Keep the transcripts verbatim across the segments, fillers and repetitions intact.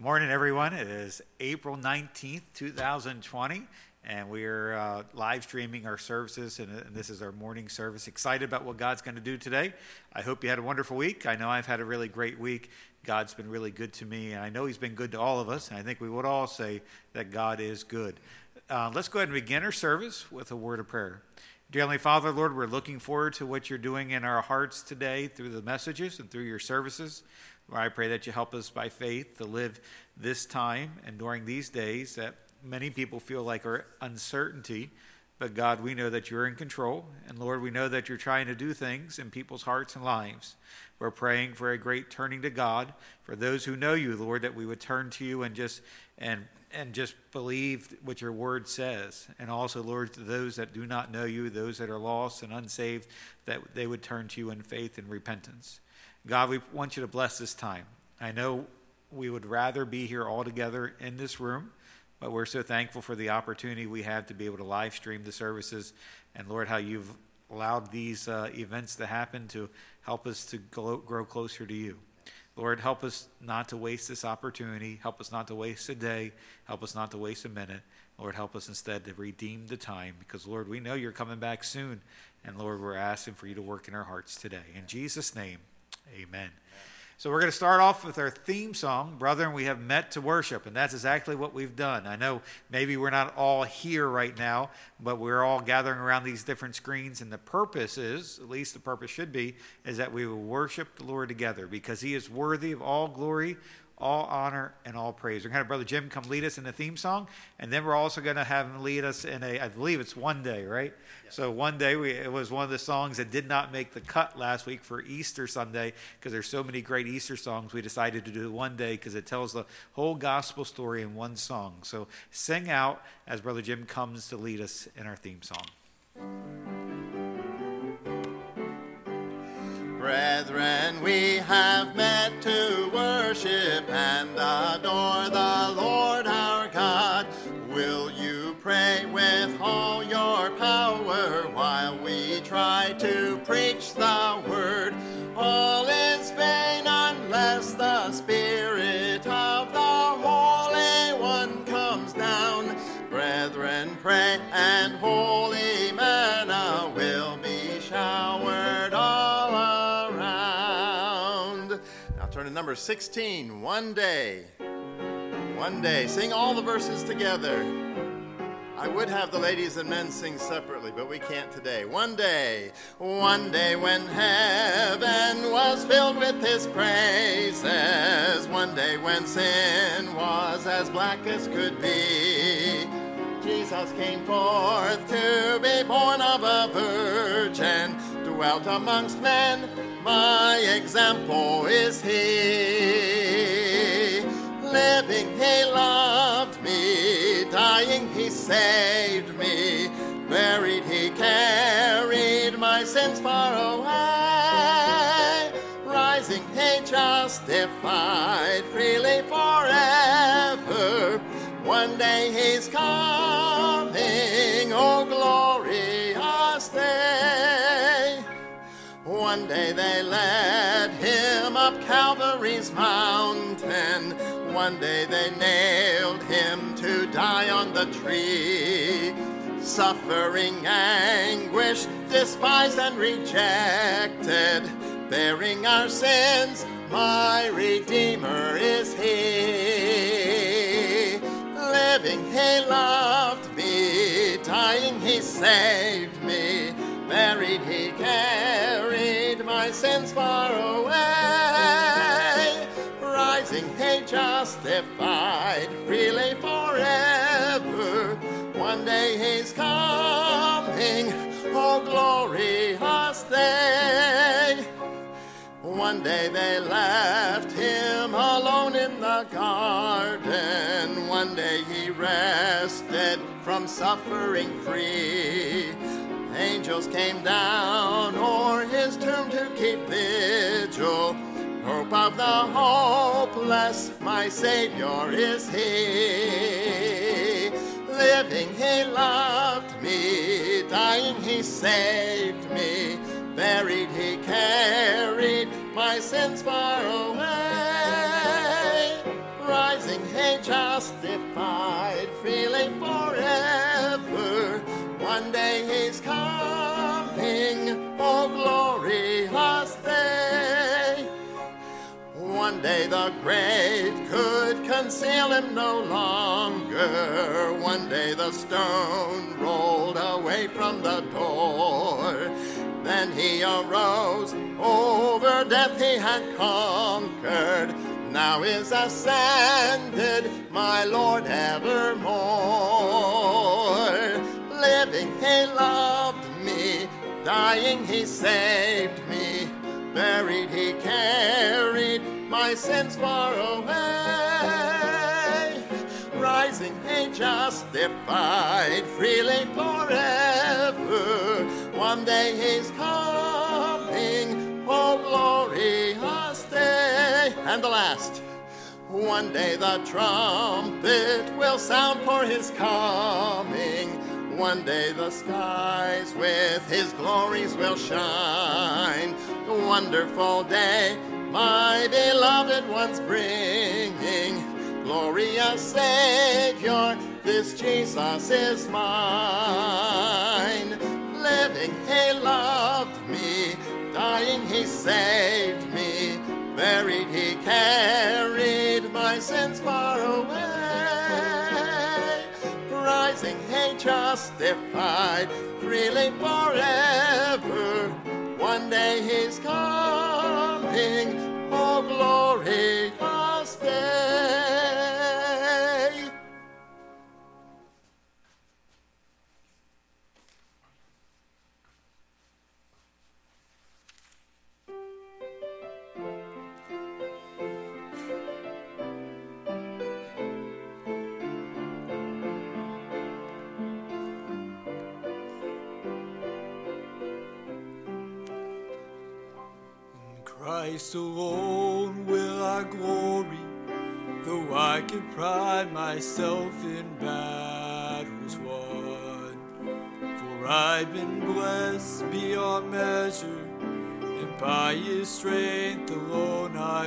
Good morning, everyone. It is April nineteenth, two thousand twenty, and we're uh, live streaming our services, and, and this is our morning service. Excited about what God's going to do today. I hope you had a wonderful week. I know I've had a really great week. God's been really good to me, and I know he's been good to all of us, and I think we would all say that God is good. Uh, let's go ahead and begin our service with a word of prayer. Dear Heavenly Father, Lord, we're looking forward to what you're doing in our hearts today through the messages and through your services. Lord, I pray that you help us by faith to live this time and during these days that many people feel like are uncertainty. But God, we know that you're in control. And Lord, we know that you're trying to do things in people's hearts and lives. We're praying for a great turning to God. For those who know you, Lord, that we would turn to you and just and and just believe what your word says. And also, Lord, to those that do not know you, those that are lost and unsaved, that they would turn to you in faith and repentance. God, we want you to bless this time. I know we would rather be here all together in this room, but we're so thankful for the opportunity we have to be able to live stream the services. And Lord, how you've allowed these uh, events to happen to help us to grow, grow closer to you. Lord, help us not to waste this opportunity. Help us not to waste a day. Help us not to waste a minute. Lord, help us instead to redeem the time because, Lord, we know you're coming back soon. And, Lord, we're asking for you to work in our hearts today. In Jesus' name, amen. So we're going to start off with our theme song, Brethren, We Have Met to Worship, and that's exactly what we've done. I know maybe we're not all here right now, but we're all gathering around these different screens, and the purpose is, at least the purpose should be, is that we will worship the Lord together because he is worthy of all glory, all honor, and all praise. We're going to have Brother Jim come lead us in the theme song, and then we're also going to have him lead us in a, I believe it's One Day, right? Yes. So One Day, we, it was one of the songs that did not make the cut last week for Easter Sunday because there's so many great Easter songs. We decided to do One Day because it tells the whole gospel story in one song. So sing out as Brother Jim comes to lead us in our theme song. Brethren, we have met to worship and adore the Lord our God. Will you pray with all your power while we try to preach the word? All is vain unless the Spirit of the Holy One comes down. Brethren, pray and holy manna will be showered all around. Now turn to number sixteen, One Day. One Day. Sing all the verses together. I would have the ladies and men sing separately, but we can't today. One day, one day when heaven was filled with his praises, one day when sin was as black as could be, Jesus came forth to be born of a virgin, dwelt amongst men, my example is he. Living he loved me, dying he saved me, buried he carried my sins far away, rising he justified freely forever. One day he's coming, oh glorious day. One day they led him up Calvary's mountain. One day they nailed him to die on the tree. Suffering anguish, despised and rejected, bearing our sins, my Redeemer is he. Living he loved me, dying he saved me, buried he carried my sins far away, rising he justified freely forever. One day he's coming, oh glorious day. One day they left him alone in the garden. One day he rested from suffering free. Angels came down o'er his tomb to keep vigil. Hope of the hopeless, my Savior is he. Living he loved me, dying he saved me, buried he carried my sins far away, rising justified freely forever. One day he's coming, oh glorious day. One day the grave could conceal him no longer. One day the stone rolled away from the door. Then he arose, over death he had conquered. Now is ascended, my Lord evermore. Living he loved me, dying he saved me. Buried he carried my sins far away. Rising he justified freely forever. One day he's coming, oh glorious day. And the last, one day the trumpet will sound for his coming. One day the skies with his glories will shine. The wonderful day my beloved one's bringing. Glorious Savior, this Jesus is mine. Living he loved me, dying he saved me. Buried he carried my sins far away. Rising he justified freely forever. One day he's coming, oh glorious day. Christ alone will I glory, though I can pride myself in battles won. For I've been blessed beyond measure, and by his strength alone I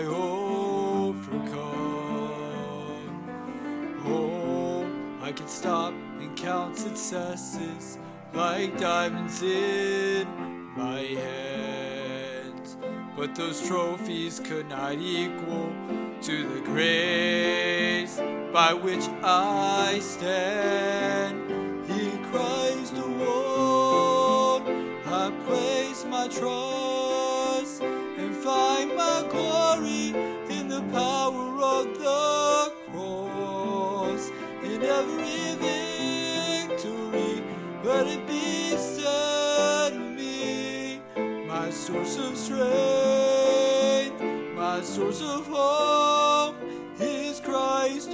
overcome. Oh, I can stop and count successes like diamonds in my hand. But those trophies could not equal to the grace by which I stand. In Christ alone I place my trust and find my glory in the power of the cross. In every victory, let it be said of me, my source of strength, my source of hope is Christ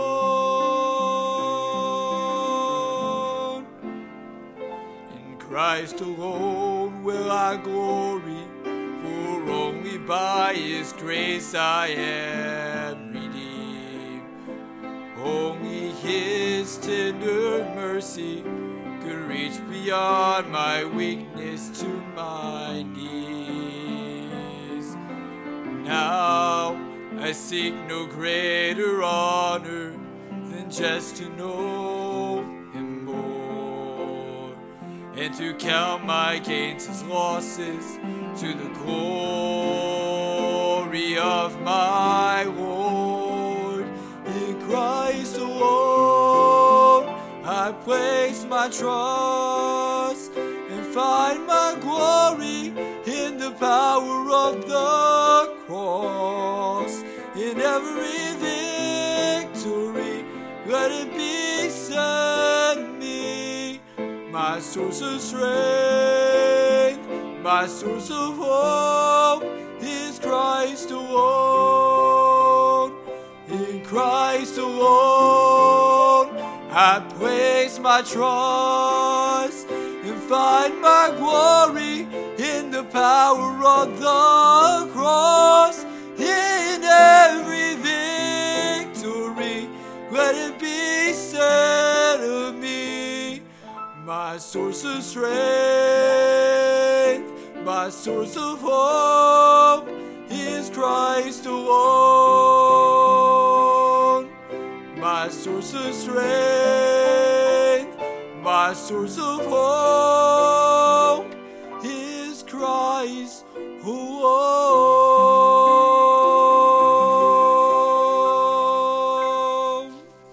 alone. In Christ alone will I glory, for only by his grace I am redeemed. Only his tender mercy could reach beyond my weakness to my knees. Now I seek no greater honor than just to know him more, and to count my gains as losses to the glory of my Lord. In Christ alone I place my trust and find my glory in the power of the cross. In every victory, let it be said of me, my source of strength, my source of hope is Christ alone. In Christ alone I place my trust and find my glory in the power of the cross. In every victory, let it be said of me, my source of strength, my source of hope is Christ alone. My my source of strength, my source of hope is Christ. Oh,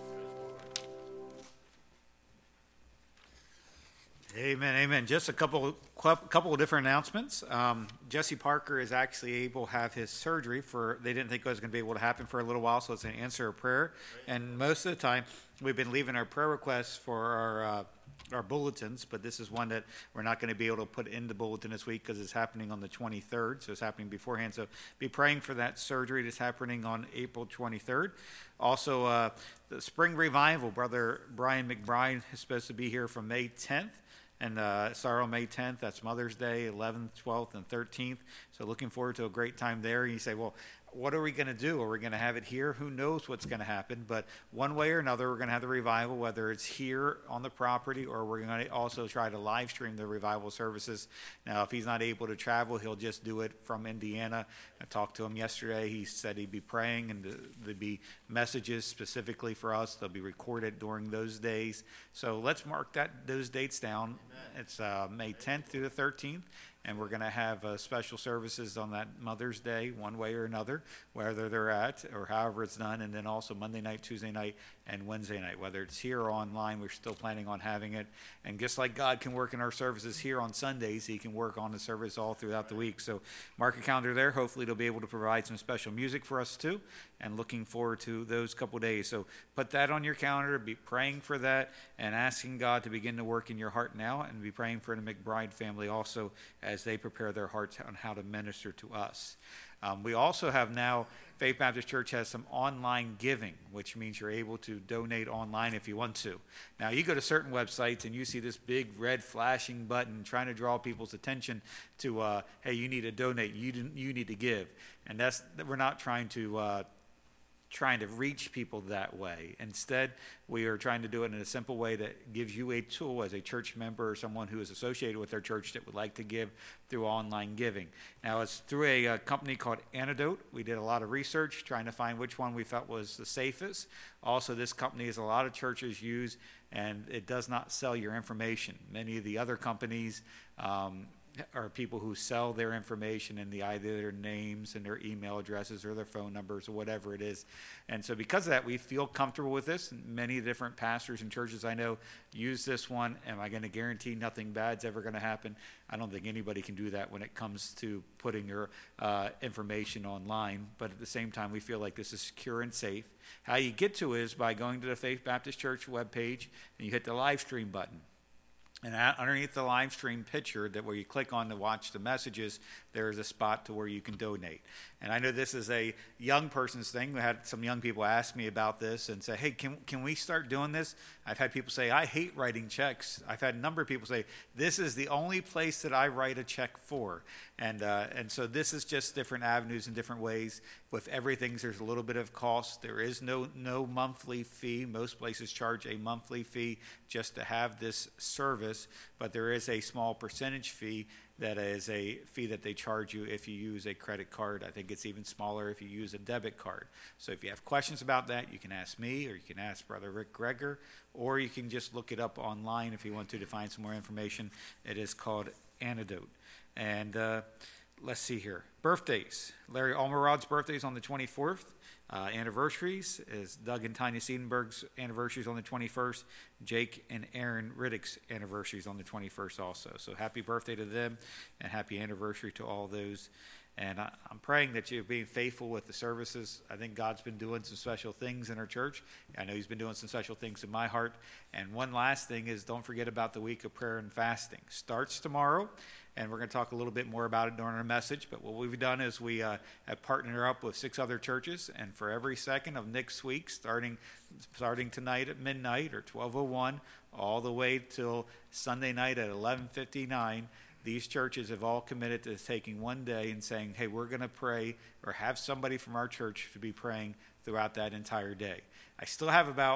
Amen, amen. Just a couple, couple of different announcements. Um, Jesse Parker is actually able to have his surgery for. They didn't think it was going to be able to happen for a little while, so it's an answer of prayer. And most of the time, we've been leaving our prayer requests for our uh, our bulletins, but this is one that we're not going to be able to put in the bulletin this week because it's happening on the twenty-third, so it's happening beforehand. So be praying for that surgery that's happening on April twenty-third. Also, uh, the spring revival, Brother Brian McBride is supposed to be here from May tenth. And uh, sorrow May tenth, that's Mother's Day, eleventh, twelfth, and thirteenth. So looking forward to a great time there. And you say, well, what are we going to do? Are we going to have it here? Who knows what's going to happen? But one way or another, we're going to have the revival, whether it's here on the property or we're going to also try to live stream the revival services. Now, if he's not able to travel, he'll just do it from Indiana. I talked to him yesterday. He said he'd be praying and there'd be messages specifically for us. They'll be recorded during those days. So let's mark that those dates down. Amen. It's uh, May tenth through the thirteenth. And we're going to have uh, special services on that Mother's Day, one way or another, whether they're at or however it's done. And then also Monday night, Tuesday night, and Wednesday night, whether it's here or online, we're still planning on having it. And just like God can work in our services here on Sundays, he can work on the service all throughout the week. So mark a calendar there. Hopefully they'll be able to provide some special music for us too. And looking forward to those couple days. So put that on your calendar. Be praying for that and asking God to begin to work in your heart now. And be praying for the McBride family also as they prepare their hearts on how to minister to us. Um, we also have now, Faith Baptist Church has some online giving, which means you're able to donate online if you want to. Now, you go to certain websites and you see this big red flashing button trying to draw people's attention to, uh, hey, you need to donate, you, you need to give. And that's we're not trying to uh, trying to reach people that way. Instead, we are trying to do it in a simple way that gives you a tool as a church member or someone who is associated with their church that would like to give through online giving. Now, it's through a, a company called Antidote. We did a lot of research trying to find which one we felt was the safest. Also, this company is a lot of churches use, and it does not sell your information. Many of the other companies um, are people who sell their information and the either their names and their email addresses or their phone numbers or whatever it is. And so because of that, we feel comfortable with this. Many different pastors and churches I know use this one. Am I going to guarantee nothing bad's ever going to happen? I don't think anybody can do that when it comes to putting your uh, information online. But at the same time, we feel like this is secure and safe. How you get to it is by going to the Faith Baptist Church webpage and you hit the live stream button. And underneath the live stream picture, that where you click on to watch the messages, there is a spot to where you can donate. And I know this is a young person's thing. We had some young people ask me about this and say, hey, can can we start doing this? I've had people say, I hate writing checks. I've had a number of people say, this is the only place that I write a check for. And uh, and so this is just different avenues and different ways. With everything, there's a little bit of cost. There is no no monthly fee. Most places charge a monthly fee just to have this service, but there is a small percentage fee that is a fee that they charge you if you use a credit card. I think it's even smaller if you use a debit card. So if you have questions about that, you can ask me or you can ask Brother Rick Greger, or you can just look it up online if you want to to find some more information. It is called Antidote. And uh, let's see here. Birthdays. Larry Almarod's birthday is on the twenty-fourth. Uh, anniversaries is Doug and Tanya Siedenberg's anniversaries on the twenty-first. Jake and Aaron Riddick's anniversaries on the twenty-first also. So happy birthday to them and happy anniversary to all those. And I, I'm praying that you're being faithful with the services. I think God's been doing some special things in our church. I know he's been doing some special things in my heart. And one last thing is don't forget about the week of prayer and fasting. Starts tomorrow. And we're going to talk a little bit more about it during our message. But what we've done is we uh, have partnered up with six other churches. And for every second of next week, starting starting tonight at midnight or twelve oh one, all the way till Sunday night at eleven fifty-nine, these churches have all committed to taking one day and saying, hey, we're going to pray or have somebody from our church to be praying throughout that entire day. I still have about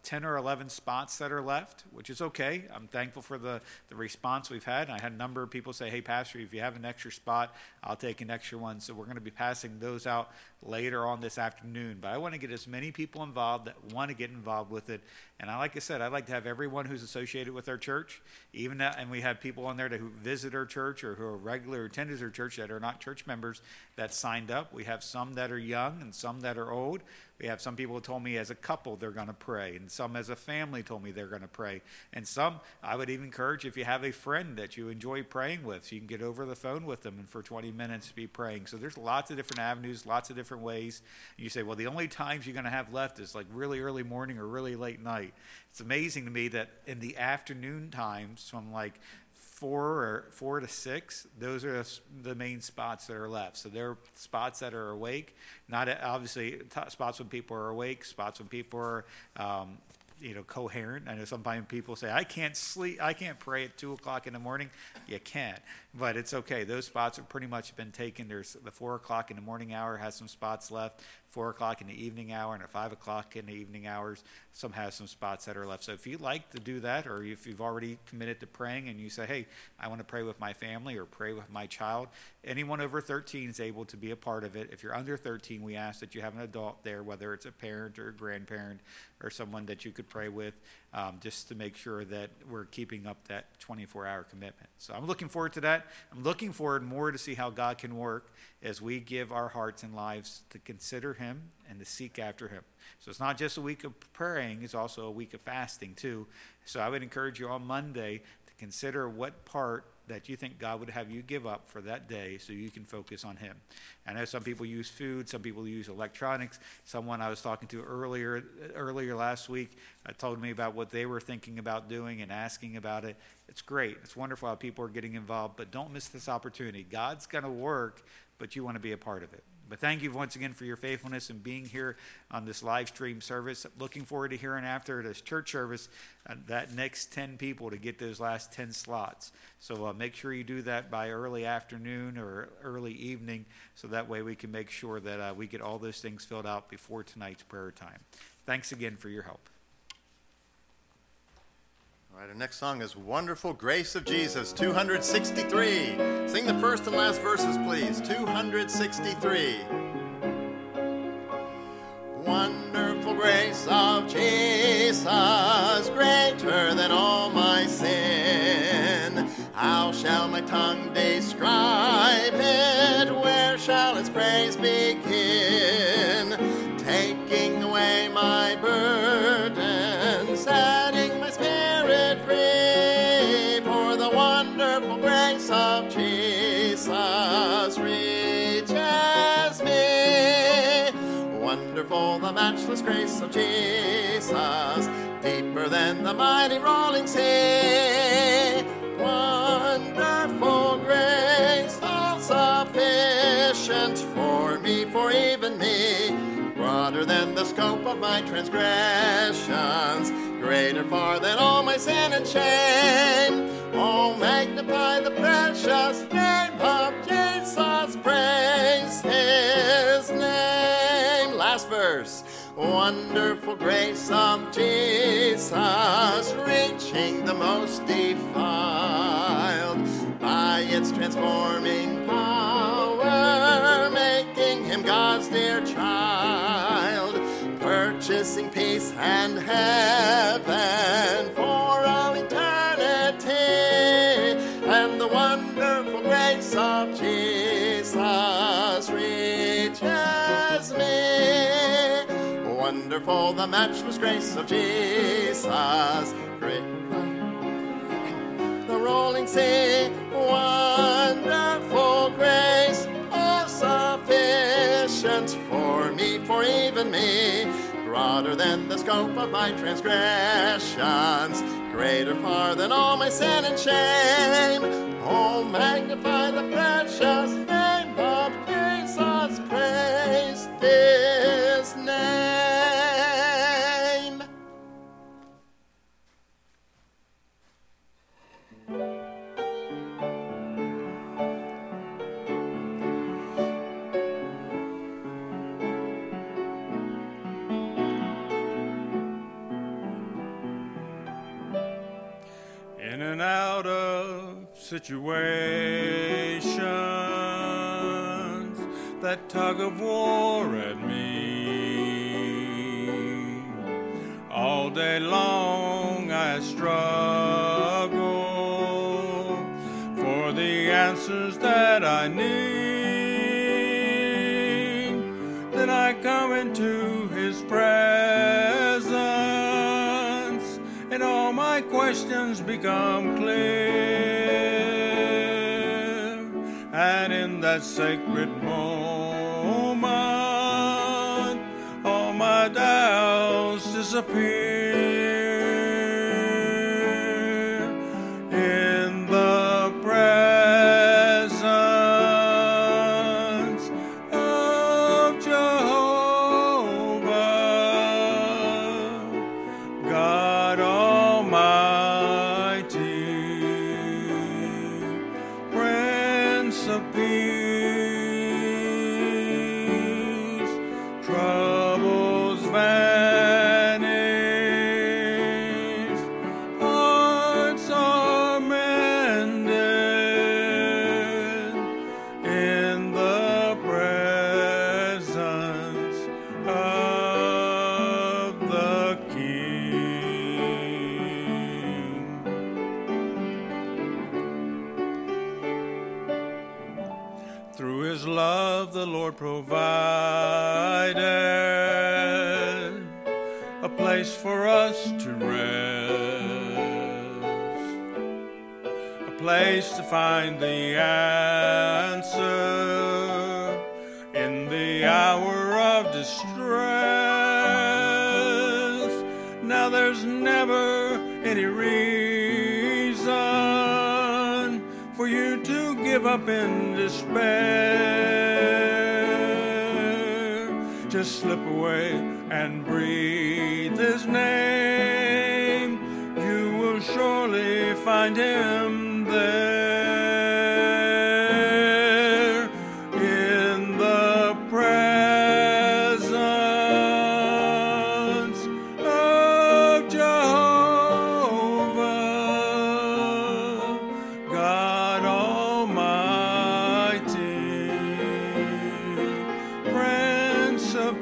ten or eleven spots that are left, which is okay. I'm thankful for the, the response we've had. I had a number of people say, hey, Pastor, if you have an extra spot, I'll take an extra one. So we're going to be passing those out later on this afternoon. But I want to get as many people involved that want to get involved with it. And I, like I said, I'd like to have everyone who's associated with our church, even that, and we have people on there that, who visit our church or who are regular attenders of our church that are not church members that signed up. We have some that are young and some that are old. We have some people who told me as a couple they're going to pray, and some as a family told me they're going to pray. And some, I would even encourage, if you have a friend that you enjoy praying with, so you can get over the phone with them and for twenty minutes be praying. So there's lots of different avenues, lots of different ways. You say, well, the only times you're going to have left is like really early morning or really late night. It's amazing to me that in the afternoon times from like four or four to six, those are the main spots that are left. So there are spots that are awake, not obviously spots when people are awake, spots when people are, um, you know, coherent. I know sometimes people say, I can't sleep, I can't pray at two o'clock in the morning. You can't, but it's okay. Those spots have pretty much been taken. There's the four o'clock in the morning hour has some spots left, four o'clock in the evening hour, and at five o'clock in the evening hours, some has some spots that are left. So if you'd like to do that, or if you've already committed to praying and you say, hey, I want to pray with my family or pray with my child, anyone over thirteen is able to be a part of it. If you're under thirteen, we ask that you have an adult there, whether it's a parent or a grandparent or someone that you could pray with, um, just to make sure that we're keeping up that twenty-four hour commitment. So I'm looking forward to that. I'm looking forward more to see how God can work as we give our hearts and lives to consider him and to seek after him. So it's not just a week of praying, it's also a week of fasting too. So I would encourage you on Monday to consider what part that you think God would have you give up for that day so you can focus on him. I know some people use food, some people use electronics. Someone I was talking to earlier earlier last week uh, told me about what they were thinking about doing and asking about it. It's great. It's wonderful how people are getting involved, but don't miss this opportunity. God's going to work, but you want to be a part of it. But thank you once again for your faithfulness and being here on this live stream service. Looking forward to hearing after this church service uh, that next ten people to get those last ten slots. So uh, make sure you do that by early afternoon or early evening, so that way we can make sure that uh, we get all those things filled out before tonight's prayer time. Thanks again for your help. All right, our next song is Wonderful Grace of Jesus, two hundred sixty-three. Sing the first and last verses, please. two hundred sixty-three. Wonderful grace of Jesus, greater than all my sin. How shall my tongue describe it? Where shall its praise begin? Taking away my burden, setting my spirit free, for the wonderful grace of Jesus reaches me. Wonderful the matchless grace of Jesus, deeper than the mighty rolling sea. Wonderful grace, all sufficient for me, for even me. Broader than the scope of my transgressions, greater far than all my sin and shame. Oh, magnify the precious name of Jesus, praise his name. Last verse. Wonderful grace of Jesus, reaching the most defiled, by its transforming power, making him God's dear child, purchasing peace and heaven for all eternity, and the wonderful grace of Jesus reaches me. Wonderful the matchless grace of Jesus, great the rolling sea. Wonderful grace, all sufficient for me, for even me. Broader than the scope of my transgressions, greater far than all my sin and shame. Oh, magnify the precious name of Jesus, praise his name. and out of situations that tug of war at me. All day long I struggle for the answers that I need. Then I come into his presence, and all my questions become clear. And in that sacred moment, all my doubts disappear. In the presence of Jehovah, God Almighty, Prince of Peace, troubles vanish, hearts are mended in the presence of the King. Through his love the Lord provided a place for us to rest, a place to find the answer in the hour of distress. Now there's never any reason for you to give up in despair. Just slip away and breathe his name. You will surely find him there. In the presence of Jehovah, God Almighty, Prince of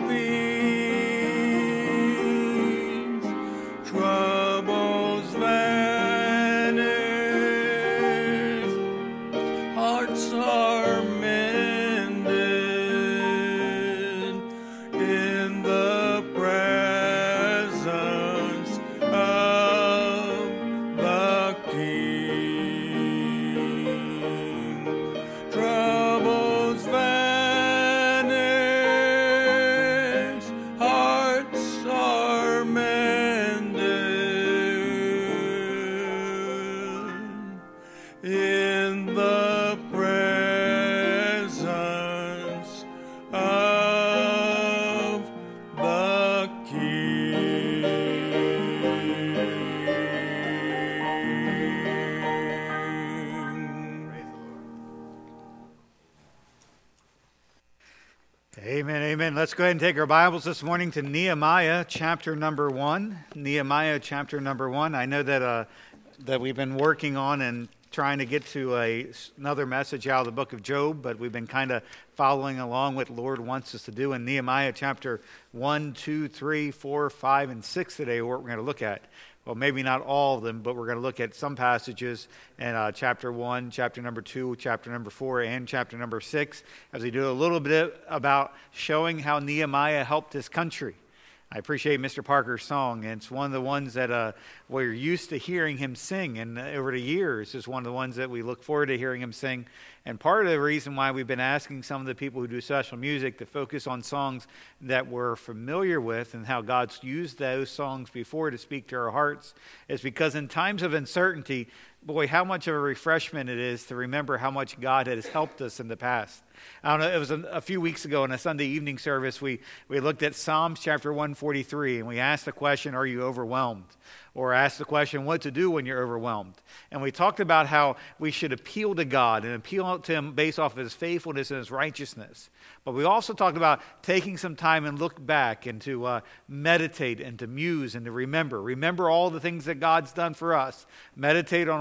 Peace, troubles vanish, hearts are mended in the presence of the King. Troubles vanish, hearts are mended in the presence of the King. Amen, amen. Let's go ahead and take our Bibles this morning to Nehemiah chapter number one. Nehemiah chapter number one. I know that uh, that we've been working on and trying to get to a, another message out of the book of Job, but we've been kind of following along what the Lord wants us to do in Nehemiah chapter one, two, three, four, five, and six today, what we're going to look at. Well, maybe not all of them, but we're going to look at some passages in uh, chapter one, chapter number two, chapter number four, and chapter number six, as we do a little bit about showing how Nehemiah helped his country. I appreciate Mister Parker's song, and it's one of the ones that uh, we're used to hearing him sing, and over the years is one of the ones that we look forward to hearing him sing. And part of the reason why we've been asking some of the people who do special music to focus on songs that we're familiar with and how God's used those songs before to speak to our hearts is because in times of uncertainty, boy, how much of a refreshment it is to remember how much God has helped us in the past. I don't know, it was a, a few weeks ago in a Sunday evening service, we, we looked at Psalms chapter one forty-three, and we asked the question, are you overwhelmed? Or asked the question, what to do when you're overwhelmed? And we talked about how we should appeal to God and appeal to Him based off of His faithfulness and His righteousness. But we also talked about taking some time and look back and to uh, meditate and to muse and to remember. Remember all the things that God's done for us. Meditate on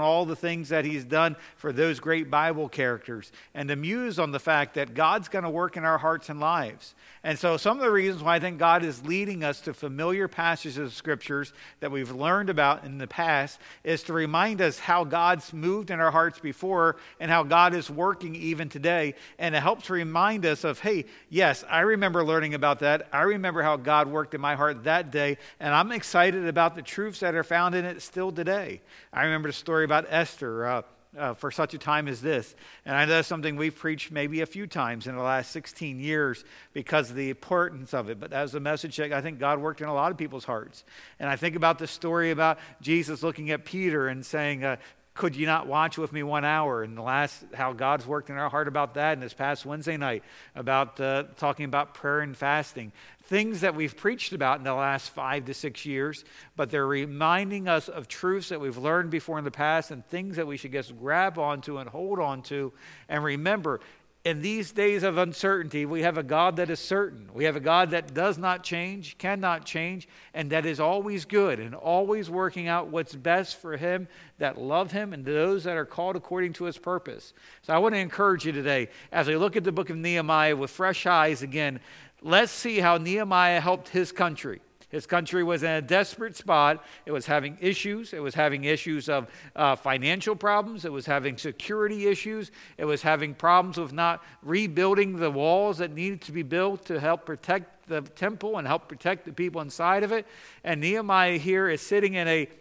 all the things that he's done for those great Bible characters, and to muse on the fact that God's going to work in our hearts and lives. And so some of the reasons why I think God is leading us to familiar passages of scriptures that we've learned about in the past is to remind us how God's moved in our hearts before and how God is working even today. And it helps remind us of, hey, yes, I remember learning about that. I remember how God worked in my heart that day. And I'm excited about the truths that are found in it still today. I remember the story about Esther. Uh, Uh, for such a time as this. And I know that's something we've preached maybe a few times in the last sixteen years because of the importance of it. But that was a message that I think God worked in a lot of people's hearts. And I think about the story about Jesus looking at Peter and saying, uh, could you not watch with me one hour? And the last, how God's worked in our heart about that. And this past Wednesday night about uh, talking about prayer and fasting. Things that we've preached about in the last five to six years, but they're reminding us of truths that we've learned before in the past and things that we should just grab onto and hold on to. And remember, in these days of uncertainty, we have a God that is certain. We have a God that does not change, cannot change, and that is always good and always working out what's best for him that love him and those that are called according to his purpose. So I want to encourage you today, as we look at the book of Nehemiah with fresh eyes again, let's see how Nehemiah helped his country. His country was in a desperate spot. It was having issues. It was having issues of uh, financial problems. It was having security issues. It was having problems with not rebuilding the walls that needed to be built to help protect the temple and help protect the people inside of it. And Nehemiah here is sitting in a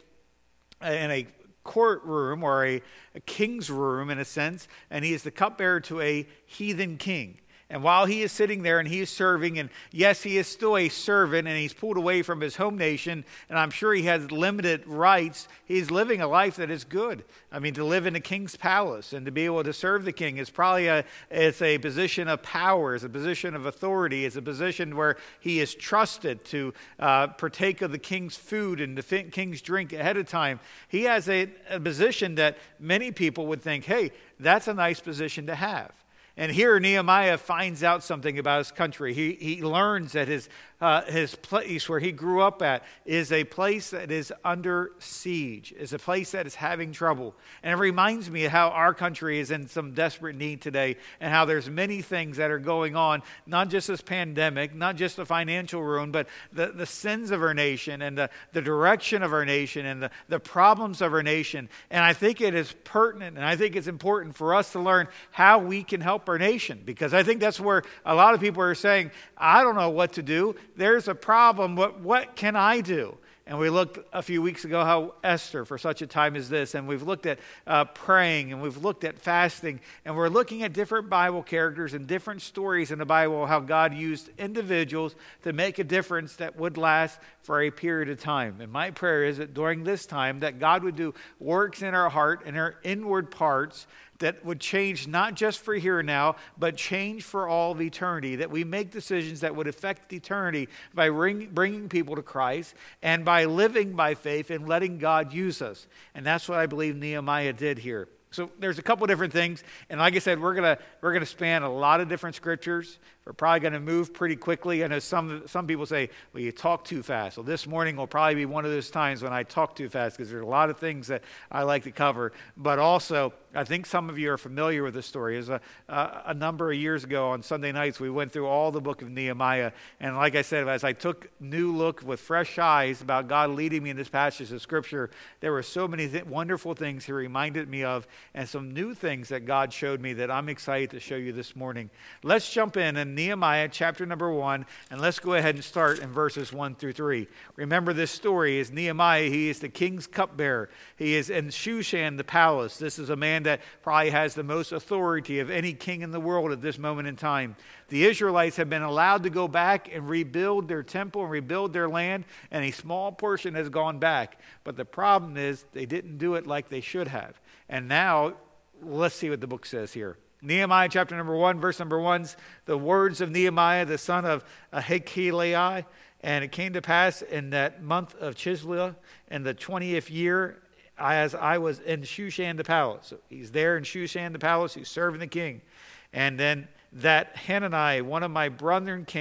in a courtroom or a, a king's room in a sense, and he is the cupbearer to a heathen king. And while he is sitting there and he is serving, and yes, he is still a servant and he's pulled away from his home nation, and I'm sure he has limited rights, he's living a life that is good. I mean, to live in a king's palace and to be able to serve the king is probably a, it's a position of power, it's a position of authority, it's a position where he is trusted to uh, partake of the king's food and the king's drink ahead of time. He has a, a position that many people would think, hey, that's a nice position to have. And here Nehemiah finds out something about his country. He, he learns that his, uh, his place where he grew up at is a place that is under siege, is a place that is having trouble. And it reminds me of how our country is in some desperate need today and how there's many things that are going on, not just this pandemic, not just the financial ruin, but the, the sins of our nation and the, the direction of our nation and the, the problems of our nation. And I think it is pertinent and I think it's important for us to learn how we can help our nation, because I think that's where a lot of people are saying, I don't know what to do. There's a problem. What, what can I do? And we looked a few weeks ago how Esther, for such a time as this, and we've looked at uh, praying, and we've looked at fasting, and we're looking at different Bible characters and different stories in the Bible, how God used individuals to make a difference that would last for a period of time. And my prayer is that during this time that God would do works in our heart and our inward parts that would change not just for here and now, but change for all of eternity, that we make decisions that would affect eternity by bring, bringing people to Christ and by living by faith and letting God use us. And that's what I believe Nehemiah did here. So there's a couple different things, and like I said, we're gonna we're gonna span a lot of different scriptures. We're probably going to move pretty quickly. I know some some people say, well, you talk too fast. Well, this morning will probably be one of those times when I talk too fast because there's a lot of things that I like to cover. But also, I think some of you are familiar with the story. It was a, a, a number of years ago on Sunday nights, we went through all the book of Nehemiah. And like I said, as I took new look with fresh eyes about God leading me in this passage of Scripture, there were so many th- wonderful things He reminded me of and some new things that God showed me that I'm excited to show you this morning. Let's jump in in Nehemiah chapter number one, and let's go ahead and start in verses one through three. Remember, this story is Nehemiah. He is the king's cupbearer. He is in Shushan, the palace. This is a man that probably has the most authority of any king in the world at this moment in time. The Israelites have been allowed to go back and rebuild their temple and rebuild their land, and a small portion has gone back. But the problem is they didn't do it like they should have. And now, let's see what the book says here. Nehemiah chapter number one, verse number one's the words of Nehemiah, the son of Hachaliah. And it came to pass in that month of Chislev, in the twentieth year, as I was in Shushan the palace. So he's there in Shushan the palace. He's serving the king. And then that Hanani, one of my brethren, came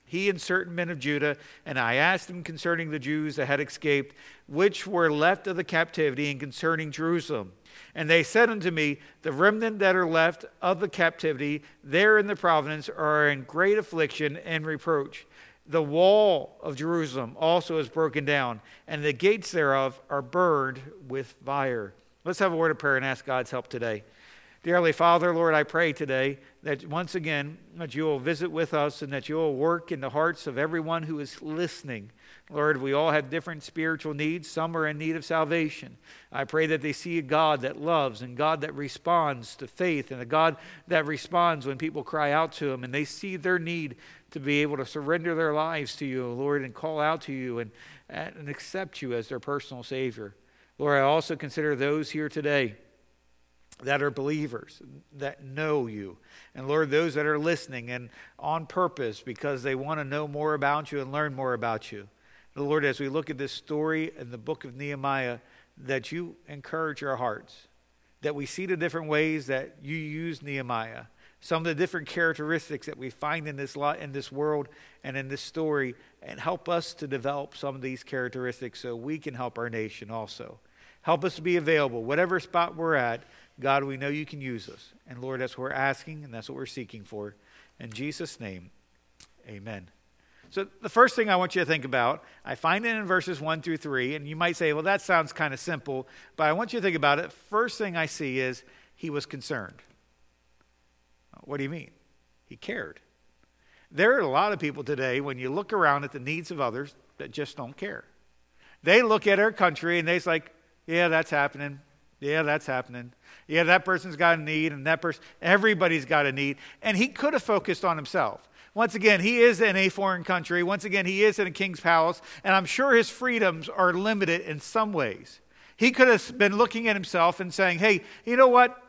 he and certain men of Judah, and I asked him concerning the Jews that had escaped, which were left of the captivity, and concerning Jerusalem. And they said unto me, the remnant that are left of the captivity there in the province are in great affliction and reproach. The wall of Jerusalem also is broken down, and the gates thereof are burned with fire. Let's have a word of prayer and ask God's help today. Dear Heavenly Father, Lord, I pray today that once again that you will visit with us and that you will work in the hearts of everyone who is listening. Lord, we all have different spiritual needs. Some are in need of salvation. I pray that they see a God that loves and God that responds to faith and a God that responds when people cry out to him, and they see their need to be able to surrender their lives to you, Lord, and call out to you and, and accept you as their personal Savior. Lord, I also consider those here today that are believers, that know you. And Lord, those that are listening and on purpose because they want to know more about you and learn more about you. Lord, as we look at this story in the book of Nehemiah, that you encourage our hearts, that we see the different ways that you use Nehemiah, some of the different characteristics that we find in this lot, in this world and in this story, and help us to develop some of these characteristics so we can help our nation also. Help us to be available, whatever spot we're at. God, we know you can use us. And Lord, that's what we're asking, and that's what we're seeking for. In Jesus' name, amen. So the first thing I want you to think about, I find it in verses one through three, and you might say, well, that sounds kind of simple, but I want you to think about it. First thing I see is he was concerned. What do you mean? He cared. There are a lot of people today, when you look around at the needs of others, that just don't care. They look at our country and they're like, yeah, that's happening. Yeah, that's happening. Yeah, that person's got a need, and that person, everybody's got a need. And he could have focused on himself. Once again, he is in a foreign country. Once again, he is in a king's palace, and I'm sure his freedoms are limited in some ways. He could have been looking at himself and saying, hey, you know what?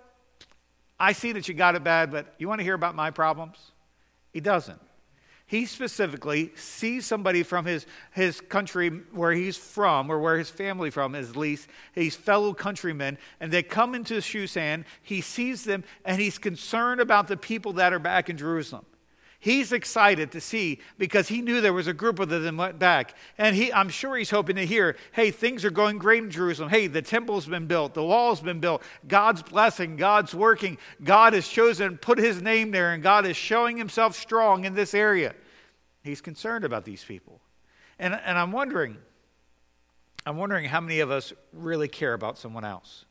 I see that you got it bad, but you want to hear about my problems? He doesn't. He specifically sees somebody from his, his country where he's from, or where his family from is, at least his fellow countrymen, and they come into Shushan. He sees them, and he's concerned about the people that are back in Jerusalem. He's excited to see, because he knew there was a group of them that went back. And he, I'm sure he's hoping to hear, hey, things are going great in Jerusalem. Hey, the temple's been built. The wall's been built. God's blessing. God's working. God has chosen, put his name there, and God is showing himself strong in this area. He's concerned about these people. And, and I'm wondering, I'm wondering how many of us really care about someone else.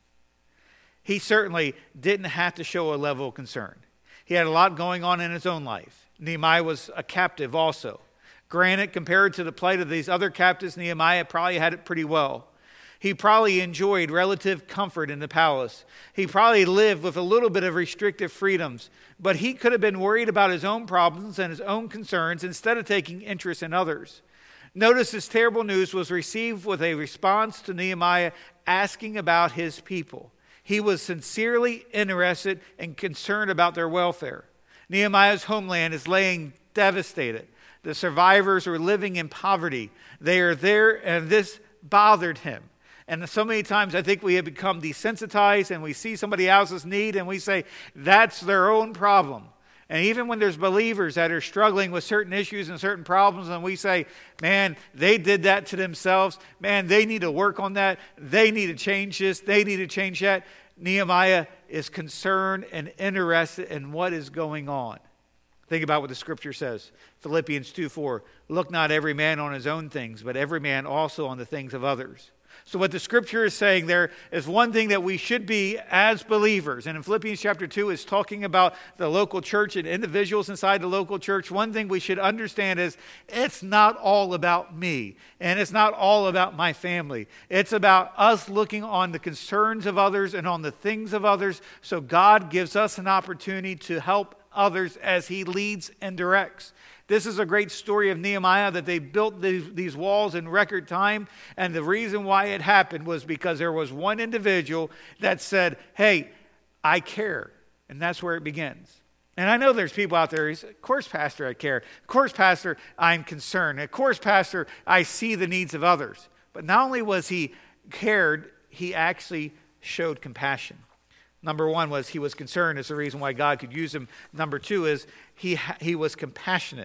He certainly didn't have to show a level of concern. He had a lot going on in his own life. Nehemiah was a captive also. Granted, compared to the plight of these other captives, Nehemiah probably had it pretty well. He probably enjoyed relative comfort in the palace. He probably lived with a little bit of restrictive freedoms. But he could have been worried about his own problems and his own concerns instead of taking interest in others. Notice this terrible news was received with a response to Nehemiah asking about his people. He was sincerely interested and concerned about their welfare. Nehemiah's homeland is laying devastated. The survivors are living in poverty. They are there, and this bothered him. And so many times I think we have become desensitized, and we see somebody else's need and we say, that's their own problem. And even when there's believers that are struggling with certain issues and certain problems, and we say, man, they did that to themselves. Man, they need to work on that. They need to change this. They need to change that. Nehemiah is concerned and interested in what is going on. Think about what the scripture says. Philippians two four, look not every man on his own things, but every man also on the things of others. So what the scripture is saying there is one thing that we should be as believers. And in Philippians chapter two is talking about the local church and individuals inside the local church. One thing we should understand is it's not all about me. And it's not all about my family. It's about us looking on the concerns of others and on the things of others. So God gives us an opportunity to help others as he leads and directs. This is a great story of Nehemiah, that they built these, these walls in record time. And the reason why it happened was because there was one individual that said, hey, I care. And that's where it begins. And I know there's people out there who say, of course, Pastor, I care. Of course, Pastor, I'm concerned. Of course, Pastor, I see the needs of others. But not only was he cared, he actually showed compassion. Number one was he was concerned. Is the reason why God could use him. Number two is he he was compassionate.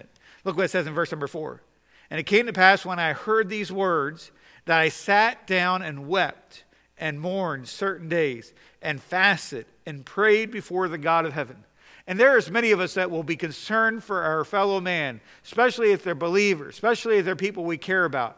Look what it says in verse number four. And it came to pass when I heard these words that I sat down and wept and mourned certain days and fasted and prayed before the God of heaven. And there is many of us that will be concerned for our fellow man, especially if they're believers, especially if they're people we care about.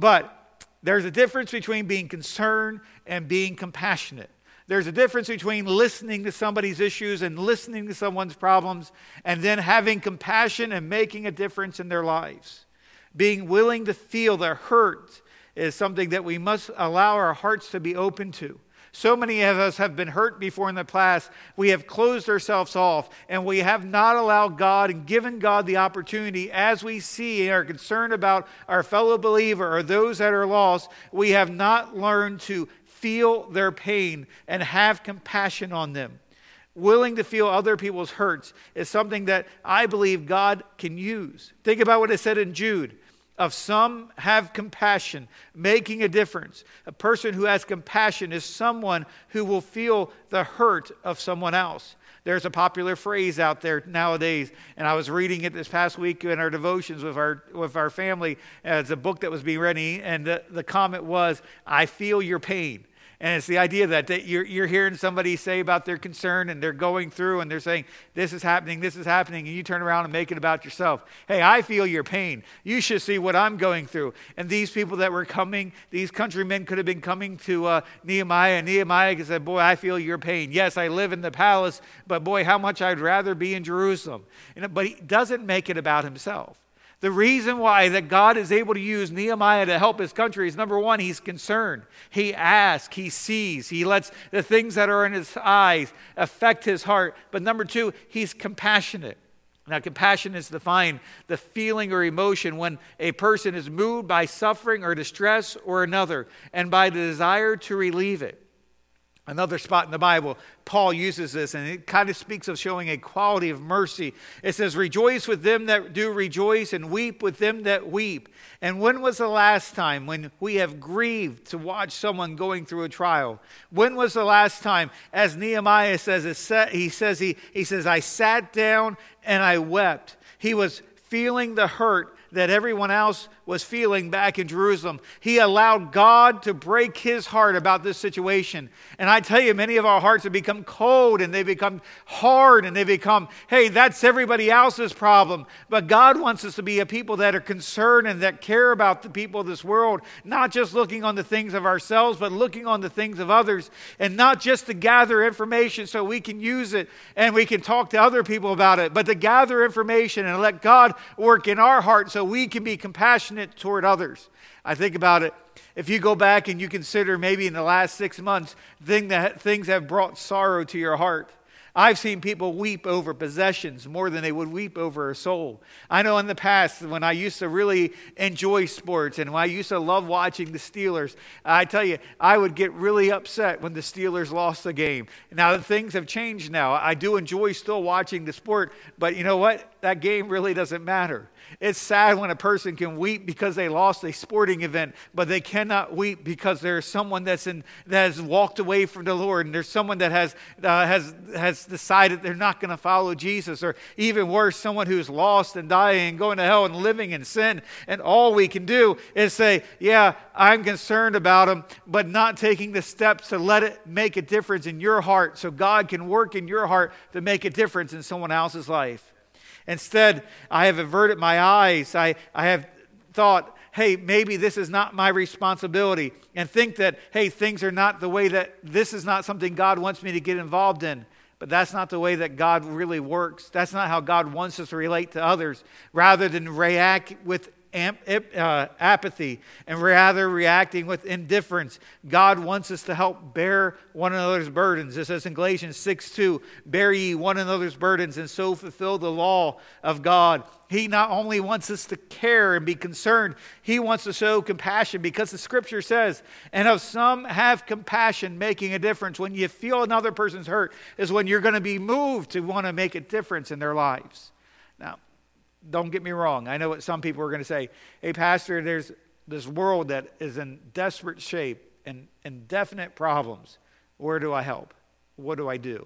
But there's a difference between being concerned and being compassionate. There's a difference between listening to somebody's issues and listening to someone's problems and then having compassion and making a difference in their lives. Being willing to feel their hurt is something that we must allow our hearts to be open to. So many of us have been hurt before in the past. We have closed ourselves off, and we have not allowed God and given God the opportunity, as we see and are concerned about our fellow believer or those that are lost. We have not learned to feel their pain and have compassion on them. Willing to feel other people's hurts is something that I believe God can use. Think about what it said in Jude. Of some have compassion, making a difference. A person who has compassion is someone who will feel the hurt of someone else. There's a popular phrase out there nowadays, and I was reading it this past week in our devotions with our with our family. It's a book that was being read, and the, the comment was, "I feel your pain." And it's the idea that, that you're, you're hearing somebody say about their concern and they're going through and they're saying, this is happening, this is happening, and you turn around and make it about yourself. Hey, I feel your pain. You should see what I'm going through. And these people that were coming, these countrymen could have been coming to uh, Nehemiah, and Nehemiah could say, boy, I feel your pain. Yes, I live in the palace, but boy, how much I'd rather be in Jerusalem. And, but he doesn't make it about himself. The reason why that God is able to use Nehemiah to help his country is, number one, he's concerned. He asks, he sees, he lets the things that are in his eyes affect his heart. But number two, he's compassionate. Now, compassion is defined the feeling or emotion when a person is moved by suffering or distress or another, and by the desire to relieve it. Another spot in the Bible, Paul uses this, and it kind of speaks of showing a quality of mercy. It says, rejoice with them that do rejoice, and weep with them that weep. And when was the last time when we have grieved to watch someone going through a trial? When was the last time, as Nehemiah says, he says, he, he says, I sat down and I wept. He was feeling the hurt that everyone else was feeling back in Jerusalem. He allowed God to break his heart about this situation. And I tell you, many of our hearts have become cold and they become hard and they become, hey, that's everybody else's problem. But God wants us to be a people that are concerned and that care about the people of this world, not just looking on the things of ourselves, but looking on the things of others, and not just to gather information so we can use it and we can talk to other people about it, but to gather information and let God work in our heart so we can be compassionate toward others. I think about it. If you go back and you consider maybe in the last six months, thing that, things have brought sorrow to your heart. I've seen people weep over possessions more than they would weep over a soul. I know in the past when I used to really enjoy sports and when I used to love watching the Steelers, I tell you, I would get really upset when the Steelers lost a game. Now things have changed now. I do enjoy still watching the sport, but you know what? That game really doesn't matter. It's sad when a person can weep because they lost a sporting event, but they cannot weep because there's someone that's in that has walked away from the Lord, and there's someone that has uh, has has decided they're not going to follow Jesus, or even worse, someone who's lost and dying and going to hell and living in sin. And all we can do is say, "Yeah, I'm concerned about them," but not taking the steps to let it make a difference in your heart, so God can work in your heart to make a difference in someone else's life. Instead, I have averted my eyes. I, I have thought, hey, maybe this is not my responsibility, and think that, hey, things are not the way that, this is not something God wants me to get involved in. But that's not the way that God really works. That's not how God wants us to relate to others. Rather than react with Amp, uh, apathy and rather reacting with indifference, God wants us to help bear one another's burdens. It says in Galatians six two, bear ye one another's burdens and so fulfill the law of God. He not only wants us to care and be concerned, he wants to show compassion, because the scripture says, and of some have compassion, making a difference. When you feel another person's hurt is when you're going to be moved to want to make a difference in their lives. Now, don't get me wrong. I know what some people are going to say. Hey, Pastor, there's this world that is in desperate shape and, and definite problems. Where do I help? What do I do?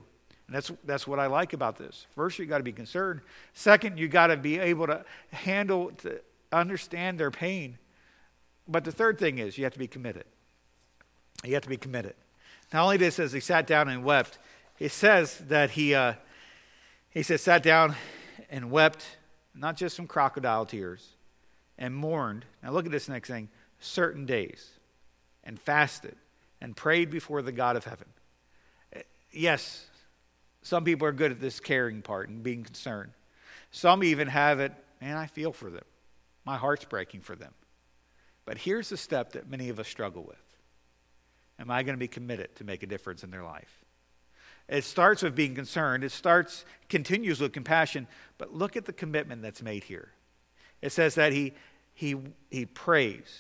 And that's, that's what I like about this. First, you got to be concerned. Second, you got to be able to handle, to understand their pain. But the third thing is you have to be committed. You have to be committed. Not only this, as he sat down and wept, it says that he, uh, he said, sat down and wept, not just some crocodile tears, and mourned. Now look at this next thing, certain days, and fasted, and prayed before the God of heaven. Yes, some people are good at this caring part and being concerned. Some even have it, man, I feel for them. My heart's breaking for them. But here's the step that many of us struggle with. Am I going to be committed to make a difference in their life? It starts with being concerned. It starts, continues with compassion. But look at the commitment that's made here. It says that he he he prays,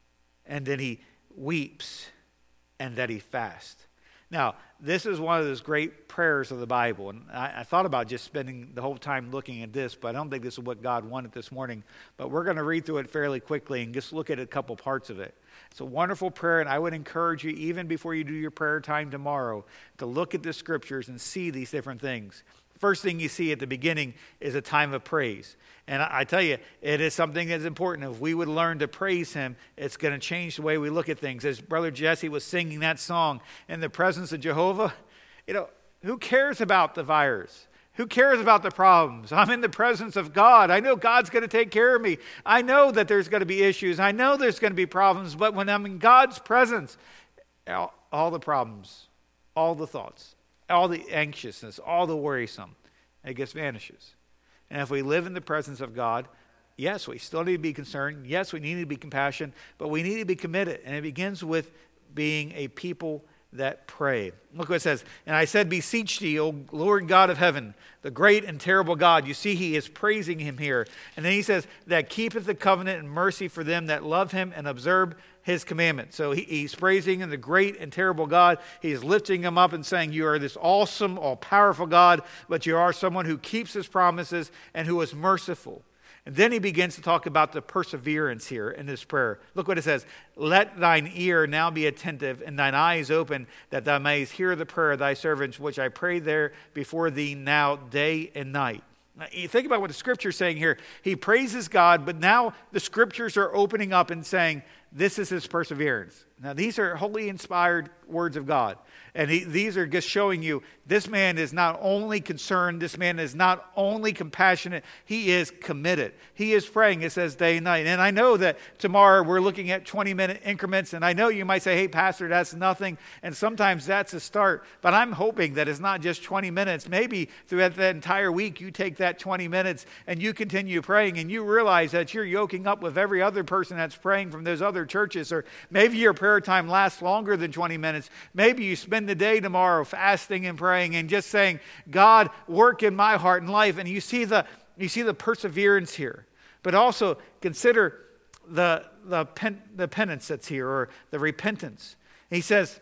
and then he weeps, and that he fasts. Now, this is one of those great prayers of the Bible. And I, I thought about just spending the whole time looking at this, but I don't think this is what God wanted this morning. But we're going to read through it fairly quickly and just look at a couple parts of it. It's a wonderful prayer, and I would encourage you, even before you do your prayer time tomorrow, to look at the scriptures and see these different things. First thing you see at the beginning is a time of praise. And I, I tell you, it is something that's important. If we would learn to praise him, it's going to change the way we look at things. As Brother Jesse was singing that song, in the presence of Jehovah, you know, who cares about the virus? Who cares about the problems? I'm in the presence of God. I know God's going to take care of me. I know that there's going to be issues. I know there's going to be problems. But when I'm in God's presence, all, all the problems, all the thoughts, all the anxiousness, all the worrisome, it just vanishes. And if we live in the presence of God, yes, we still need to be concerned. Yes, we need to be compassionate, but we need to be committed. And it begins with being a people that pray. Look what it says. And I said, beseech thee, O Lord God of heaven, the great and terrible God. You see, he is praising him here. And then he says, that keepeth the covenant and mercy for them that love him and observe his commandments. So he, he's praising the great and terrible God. He's lifting him up and saying, you are this awesome, all-powerful God, but you are someone who keeps his promises and who is merciful. And then he begins to talk about the perseverance here in this prayer. Look what it says. Let thine ear now be attentive and thine eyes open, that thou mayest hear the prayer of thy servants, which I pray there before thee now day and night. Now, you think about what the scripture is saying here. He praises God, but now the scriptures are opening up and saying, this is his perseverance. Now, these are wholly inspired words of God. And he, these are just showing you this man is not only concerned, this man is not only compassionate, he is committed. He is praying, it says, day and night. And I know that tomorrow we're looking at twenty-minute increments, and I know you might say, hey, Pastor, that's nothing. And sometimes that's a start. But I'm hoping that it's not just twenty minutes. Maybe throughout the entire week, you take that twenty minutes and you continue praying, and you realize that you're yoking up with every other person that's praying from those other churches. Or maybe your prayer time lasts longer than twenty minutes. Maybe you spend the day tomorrow fasting and praying and just saying, God, work in my heart and life. And you see the you see the perseverance here. But also consider the the, pen, the penance that's here, or the repentance. He says,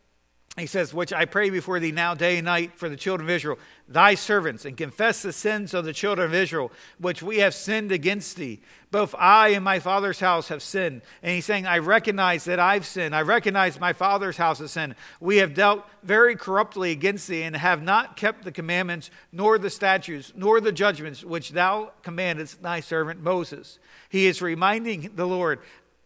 He says, which I pray before thee now day and night for the children of Israel, thy servants, and confess the sins of the children of Israel, which we have sinned against thee. Both I and my father's house have sinned. And he's saying, I recognize that I've sinned. I recognize my father's house has sinned. We have dealt very corruptly against thee, and have not kept the commandments, nor the statutes, nor the judgments, which thou commandest thy servant Moses. He is reminding the Lord,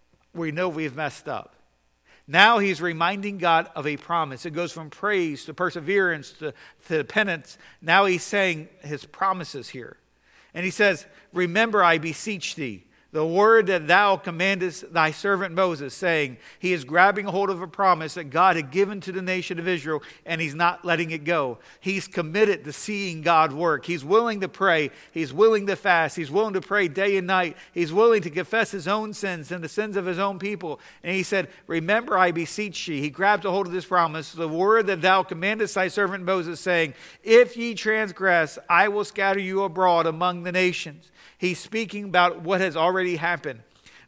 we know we've messed up. Now he's reminding God of a promise. It goes from praise to perseverance to, to penance. Now he's saying his promises here. And he says, remember, I beseech thee, the word that thou commandest thy servant Moses, saying, he is grabbing a hold of a promise that God had given to the nation of Israel, and he's not letting it go. He's committed to seeing God work. He's willing to pray. He's willing to fast. He's willing to pray day and night. He's willing to confess his own sins and the sins of his own people. And he said, remember, I beseech thee. He grabbed a hold of this promise, the word that thou commandest thy servant Moses, saying, if ye transgress, I will scatter you abroad among the nations. He's speaking about what has already happened.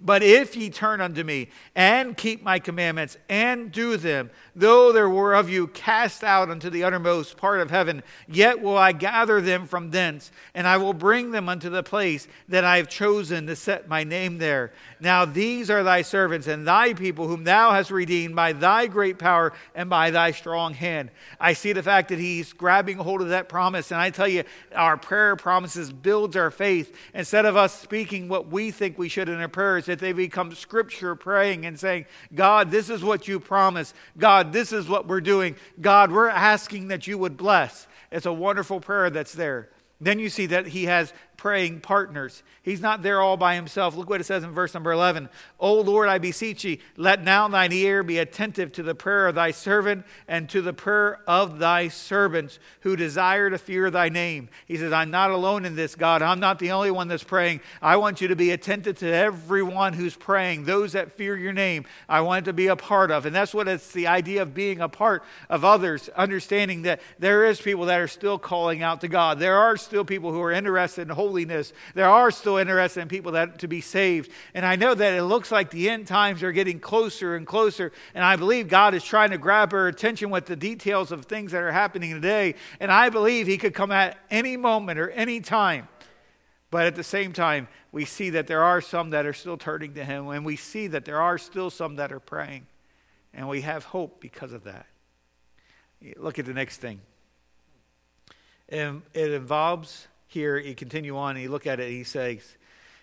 But if ye turn unto me, and keep my commandments, and do them, though there were of you cast out unto the uttermost part of heaven, yet will I gather them from thence, and I will bring them unto the place that I have chosen to set my name there. Now these are thy servants, and thy people, whom thou hast redeemed by thy great power and by thy strong hand. I see the fact that he's grabbing hold of that promise, and I tell you, our prayer promises builds our faith. Instead of us speaking what we think we should in our prayers, that they become scripture praying and saying, God, this is what you promised. God, this is what we're doing. God, we're asking that you would bless. It's a wonderful prayer that's there. Then you see that he has praying partners. He's not there all by himself. Look what it says in verse number eleven. O Lord, I beseech thee, let now thine ear be attentive to the prayer of thy servant and to the prayer of thy servants who desire to fear thy name. He says, I'm not alone in this, God. I'm not the only one that's praying. I want you to be attentive to everyone who's praying, those that fear your name. I want to be a part of. And that's what it's the idea of being a part of others, understanding that there is people that are still calling out to God. There are still people who are interested in holiness. There are still interested in people that to be saved. And I know that it looks like the end times are getting closer and closer. And I believe God is trying to grab our attention with the details of things that are happening today. And I believe he could come at any moment or any time. But at the same time, we see that there are some that are still turning to him. And we see that there are still some that are praying. And we have hope because of that. Look at the next thing. And it involves... Here, you continue on, and you look at it, he says,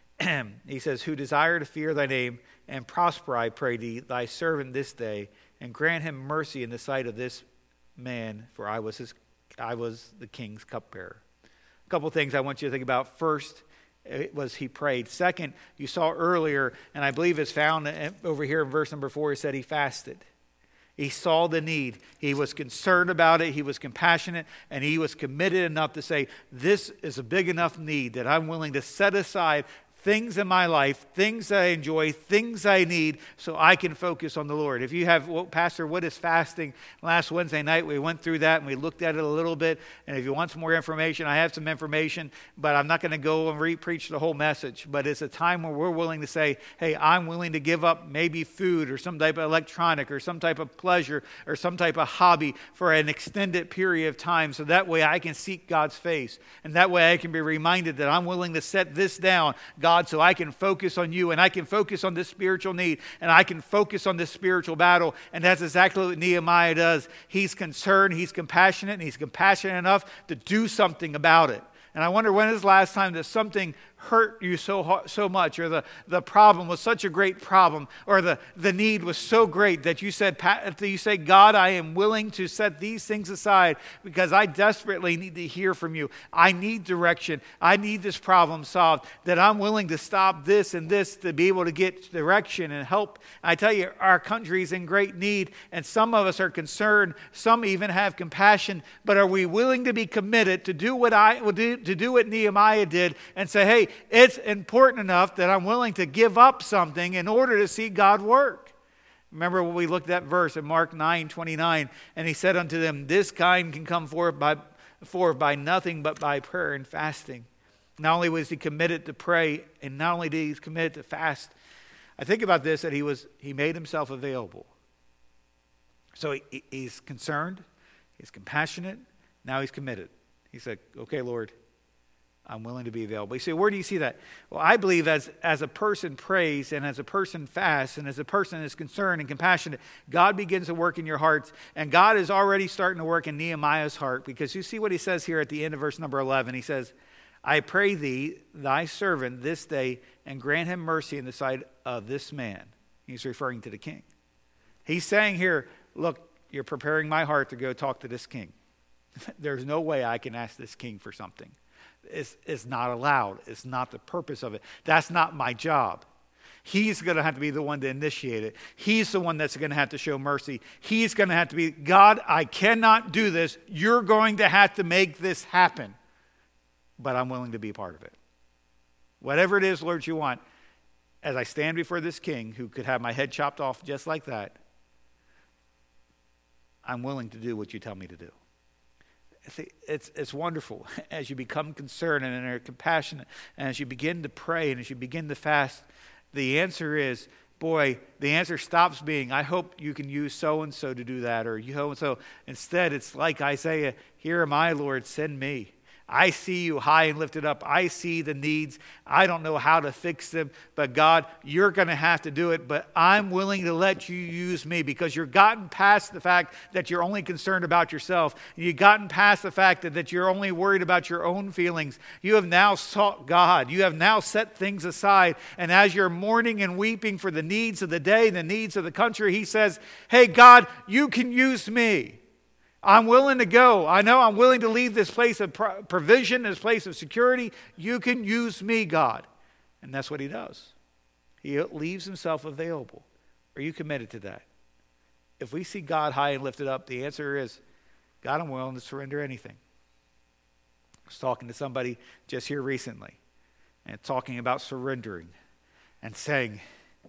he says, who desire to fear thy name, and prosper, I pray thee, thy servant this day, and grant him mercy in the sight of this man, for I was his, I was the king's cupbearer. A couple things I want you to think about. First, it was he prayed. Second, you saw earlier, and I believe it's found over here in verse number four, he said he fasted. He saw the need. He was concerned about it. He was compassionate. And he was committed enough to say, this is a big enough need that I'm willing to set aside things in my life, things that I enjoy, things I need, so I can focus on the Lord. If you have, well, Pastor, what is fasting? Last Wednesday night, we went through that and we looked at it a little bit. And if you want some more information, I have some information, but I'm not going to go and re-preach the whole message. But it's a time where we're willing to say, hey, I'm willing to give up maybe food or some type of electronic or some type of pleasure or some type of hobby for an extended period of time, so that way I can seek God's face. And that way I can be reminded that I'm willing to set this down, God, so I can focus on you, and I can focus on this spiritual need, and I can focus on this spiritual battle. And that's exactly what Nehemiah does. He's concerned, he's compassionate, and he's compassionate enough to do something about it. And I wonder, when is the last time that something hurt you so so much, or the, the problem was such a great problem, or the, the need was so great that you said, you say, God, I am willing to set these things aside because I desperately need to hear from you. I need direction. I need this problem solved, that I'm willing to stop this and this to be able to get direction and help. I tell you, our country is in great need, and some of us are concerned. Some even have compassion, but are we willing to be committed to do what I to do what Nehemiah did and say, hey, it's important enough that I'm willing to give up something in order to see God work. Remember when we looked at that verse in Mark nine twenty-nine, and he said unto them, this kind can come forth by, forth by nothing but by prayer and fasting. Not only was he committed to pray, and not only did he committed to fast, I think about this, that he was he made himself available. So he, he's concerned, he's compassionate, now he's committed. He said, okay, Lord, I'm willing to be available. You say, where do you see that? Well, I believe as, as a person prays and as a person fasts and as a person is concerned and compassionate, God begins to work in your hearts. And God is already starting to work in Nehemiah's heart, because you see what he says here at the end of verse number eleven. He says, I pray thee, thy servant, this day, and grant him mercy in the sight of this man. He's referring to the king. He's saying here, look, you're preparing my heart to go talk to this king. There's no way I can ask this king for something. It's, it's not allowed. It's not the purpose of it. That's not my job. He's going to have to be the one to initiate it. He's the one that's going to have to show mercy. He's going to have to be, God, I cannot do this. You're going to have to make this happen. But I'm willing to be a part of it. Whatever it is, Lord, you want, as I stand before this king who could have my head chopped off just like that, I'm willing to do what you tell me to do. It's, it's wonderful as you become concerned and are compassionate, and as you begin to pray and as you begin to fast, the answer is, boy, the answer stops being, I hope you can use so-and-so to do that, or you so-and-so. Instead, it's like Isaiah, here am I, Lord, send me. I see you high and lifted up. I see the needs. I don't know how to fix them, but God, you're going to have to do it, but I'm willing to let you use me because you've gotten past the fact that you're only concerned about yourself. You've gotten past the fact that, that you're only worried about your own feelings. You have now sought God. You have now set things aside, and as you're mourning and weeping for the needs of the day, the needs of the country, he says, hey, God, you can use me. I'm willing to go. I know I'm willing to leave this place of provision, this place of security. You can use me, God. And that's what he does. He leaves himself available. Are you committed to that? If we see God high and lifted up, the answer is, God, I'm willing to surrender anything. I was talking to somebody just here recently and talking about surrendering and saying,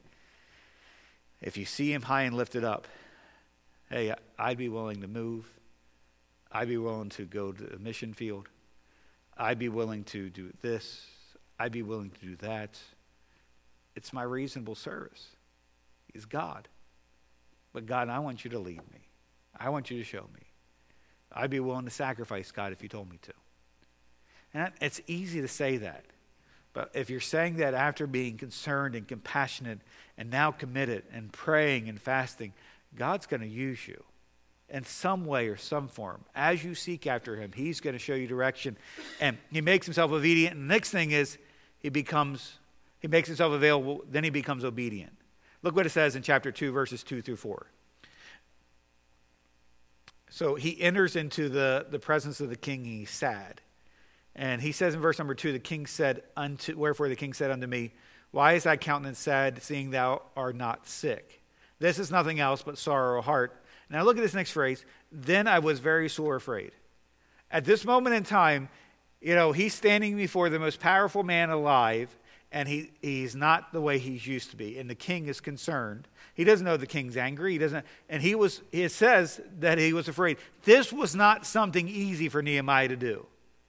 if you see him high and lifted up, hey, I'd be willing to move. I'd be willing to go to the mission field. I'd be willing to do this. I'd be willing to do that. It's my reasonable service. He's God. But God, I want you to lead me. I want you to show me. I'd be willing to sacrifice, God, if you told me to. And it's easy to say that. But if you're saying that after being concerned and compassionate and now committed and praying and fasting, God's going to use you in some way or some form. As you seek after him, he's going to show you direction. And he makes himself obedient. And the next thing is he becomes, he makes himself available, then he becomes obedient. Look what it says in chapter two, verses two through four. So he enters into the, the presence of the king, and he's sad. And he says in verse number two, the king said unto, wherefore the king said unto me, why is thy countenance sad, seeing thou art not sick? This is nothing else but sorrow of heart. Now look at this next phrase. Then I was very sore afraid. At this moment in time, you know, he's standing before the most powerful man alive, and he, he's not the way he's used to be. And the king is concerned. He doesn't know the king's angry. He doesn't, and he was, it says that he was afraid. This was not something easy for Nehemiah to do.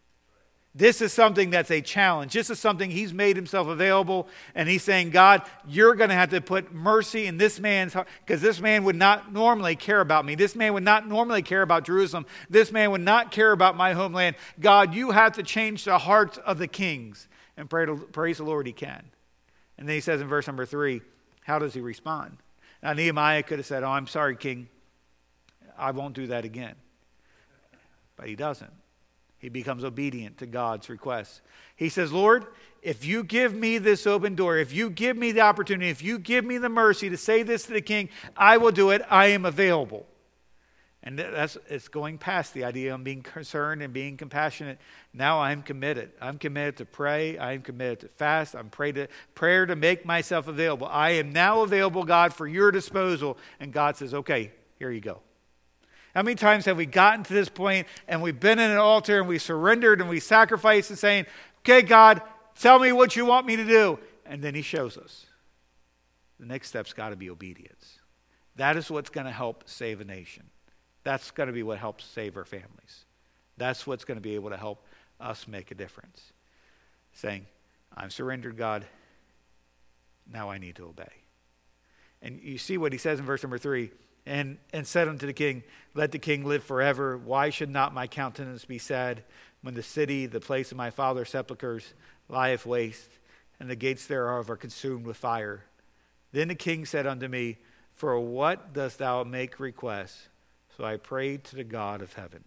This is something that's a challenge. This is something he's made himself available, and he's saying, God, you're going to have to put mercy in this man's heart, because this man would not normally care about me. This man would not normally care about Jerusalem. This man would not care about my homeland. God, you have to change the hearts of the kings. And pray to, praise the Lord, he can. And then he says in verse number three, how does he respond? Now, Nehemiah could have said, oh, I'm sorry, king. I won't do that again. But he doesn't. He becomes obedient to God's request. He says, Lord, if you give me this open door, if you give me the opportunity, if you give me the mercy to say this to the king, I will do it. I am available. And that's it's going past the idea of being concerned and being compassionate. Now I'm committed. I'm committed to pray. I'm committed to fast. I'm pray to prayer to make myself available. I am now available, God, for your disposal. And God says, okay, here you go. How many times have we gotten to this point and we've been in an altar and we surrendered and we sacrificed and saying, okay, God, tell me what you want me to do. And then he shows us. The next step's got to be obedience. That is what's going to help save a nation. That's going to be what helps save our families. That's what's going to be able to help us make a difference. Saying, I'm surrendered, God. Now I need to obey. And you see what he says in verse number three. And, and said unto the king, let the king live forever. Why should not my countenance be sad when the city, the place of my father's sepulchres, lieth waste, and the gates thereof are consumed with fire? Then the king said unto me, for what dost thou make request? So I prayed to the God of heaven.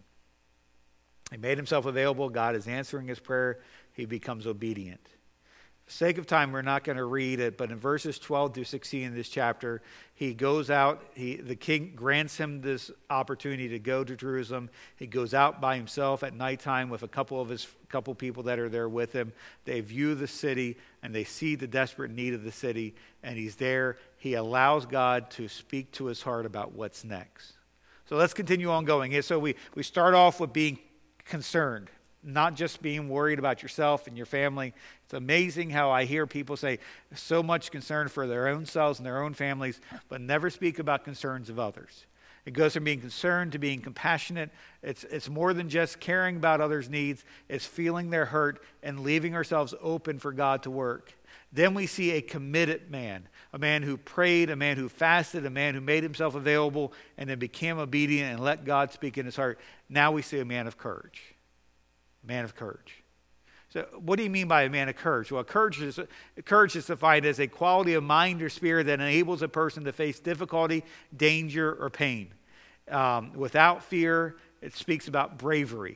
He made himself available. God is answering his prayer. He becomes obedient. For the sake of time, we're not going to read it, but in verses twelve through sixteen in this chapter, he goes out, he, the king grants him this opportunity to go to Jerusalem. He goes out by himself at nighttime with a couple of his couple people that are there with him. They view the city and they see the desperate need of the city, and he's there. He allows God to speak to his heart about what's next. So let's continue on going. So we, we start off with being concerned, not just being worried about yourself and your family. It's amazing how I hear people say so much concern for their own selves and their own families, but never speak about concerns of others. It goes from being concerned to being compassionate. It's, it's more than just caring about others' needs. It's feeling their hurt and leaving ourselves open for God to work. Then we see a committed man, a man who prayed, a man who fasted, a man who made himself available and then became obedient and let God speak in his heart. Now we see a man of courage. A man of courage. So what do you mean by a man of courage? Well, courage is, courage is defined as a quality of mind or spirit that enables a person to face difficulty, danger, or pain. Um, without fear, it speaks about bravery.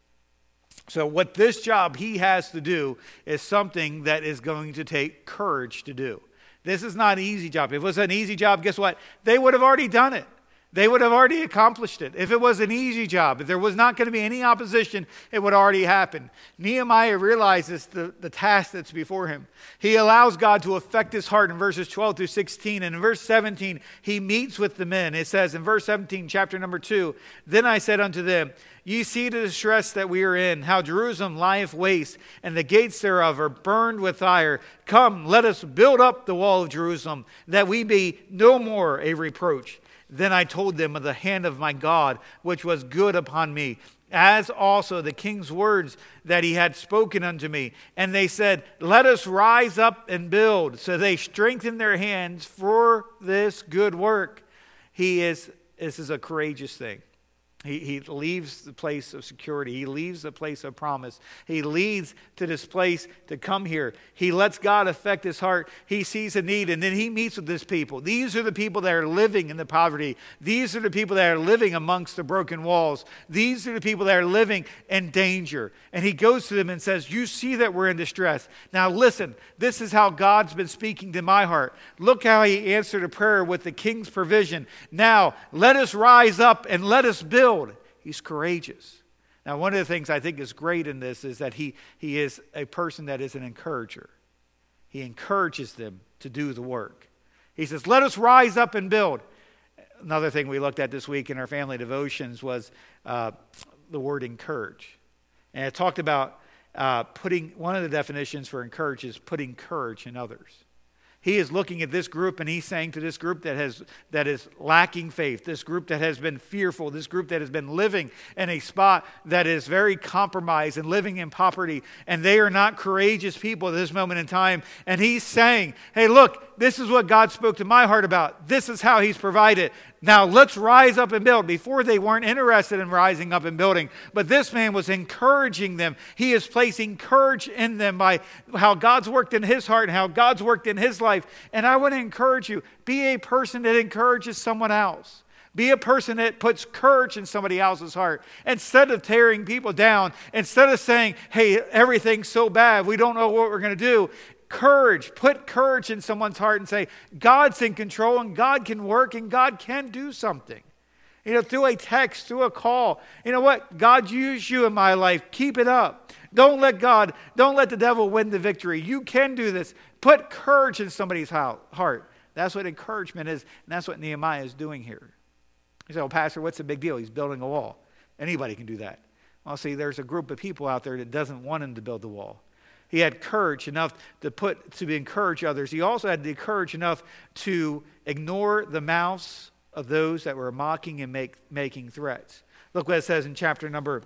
So what this job he has to do is something that is going to take courage to do. This is not an easy job. If it was an easy job, guess what? They would have already done it. They would have already accomplished it. If it was an easy job, if there was not going to be any opposition, it would already happen. Nehemiah realizes the, the task that's before him. He allows God to affect his heart in verses twelve through sixteen. And in verse seventeen, he meets with the men. It says in verse seventeen, chapter number two, "Then I said unto them, Ye see the distress that we are in, how Jerusalem lieth waste, and the gates thereof are burned with fire. Come, let us build up the wall of Jerusalem, that we be no more a reproach. Then I told them of the hand of my God, which was good upon me, as also the king's words that he had spoken unto me. And they said, Let us rise up and build. So they strengthened their hands for this good work." He is, this is a courageous thing. He, he leaves the place of security. He leaves the place of promise. He leads to this place to come here. He lets God affect his heart. He sees a need, and then he meets with this people. These are the people that are living in the poverty. These are the people that are living amongst the broken walls. These are the people that are living in danger. And he goes to them and says, "You see that we're in distress. Now listen, this is how God's been speaking to my heart. Look how he answered a prayer with the king's provision. Now let us rise up and let us build." He's courageous. Now, one of the things I think is great in this is that he, he is a person that is an encourager. He encourages them to do the work. He says, "Let us rise up and build." Another thing we looked at this week in our family devotions was uh, the word encourage. And it talked about uh, putting, one of the definitions for encourage is putting courage in others. He is looking at this group and he's saying to this group that has that is lacking faith, this group that has been fearful, this group that has been living in a spot that is very compromised and living in poverty, and they are not courageous people at this moment in time. And he's saying, hey, look, this is what God spoke to my heart about. This is how he's provided. Now let's rise up and build. Before, they weren't interested in rising up and building, but this man was encouraging them. He is placing courage in them by how God's worked in his heart and how God's worked in his life. And I want to encourage you, be a person that encourages someone else. Be a person that puts courage in somebody else's heart. Instead of tearing people down, instead of saying, hey, everything's so bad, we don't know what we're going to do. Courage, put courage in someone's heart and say, God's in control and God can work and God can do something. You know, through a text, through a call. You know what? God used you in my life. Keep it up. Don't let God, don't let the devil win the victory. You can do this. Put courage in somebody's heart. That's what encouragement is, and that's what Nehemiah is doing here. You say, well, Pastor, what's the big deal? He's building a wall. Anybody can do that. Well, see, there's a group of people out there that doesn't want him to build the wall. He had courage enough to put to encourage others. He also had the courage enough to ignore the mouths of those that were mocking and make, making threats. Look what it says in chapter number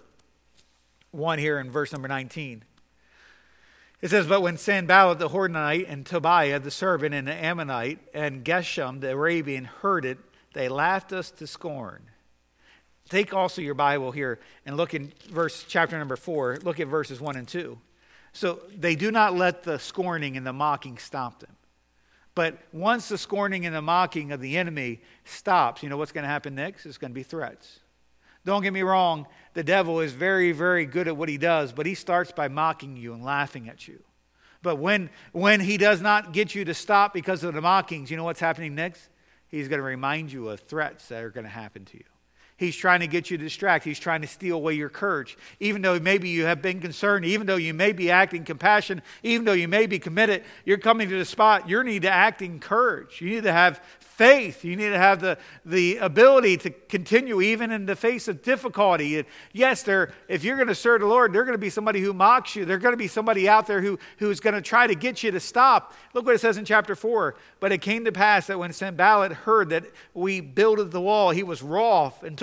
one here in verse number nineteen. It says, but when Sanballat the Horonite and Tobiah the servant and the Ammonite and Geshem the Arabian heard it, they laughed us to scorn. Take also your Bible here and look in verse chapter number four. Look at verses one and two. So they do not let the scorning and the mocking stop them. But once the scorning and the mocking of the enemy stops, you know what's going to happen next? It's going to be threats. Don't get me wrong, the devil is very, very good at what he does, but he starts by mocking you and laughing at you. But when, when he does not get you to stop because of the mockings, you know what's happening next? He's going to remind you of threats that are going to happen to you. He's trying to get you distracted. He's trying to steal away your courage. Even though maybe you have been concerned, even though you may be acting compassion, even though you may be committed, you're coming to the spot, you need to act in courage. You need to have faith. You need to have the, the ability to continue even in the face of difficulty. And yes, there, if you're going to serve the Lord, there's going to be somebody who mocks you. There's going to be somebody out there who, who's going to try to get you to stop. Look what it says in chapter four. But it came to pass that when Sanballat heard that we builded the wall, he was wroth and took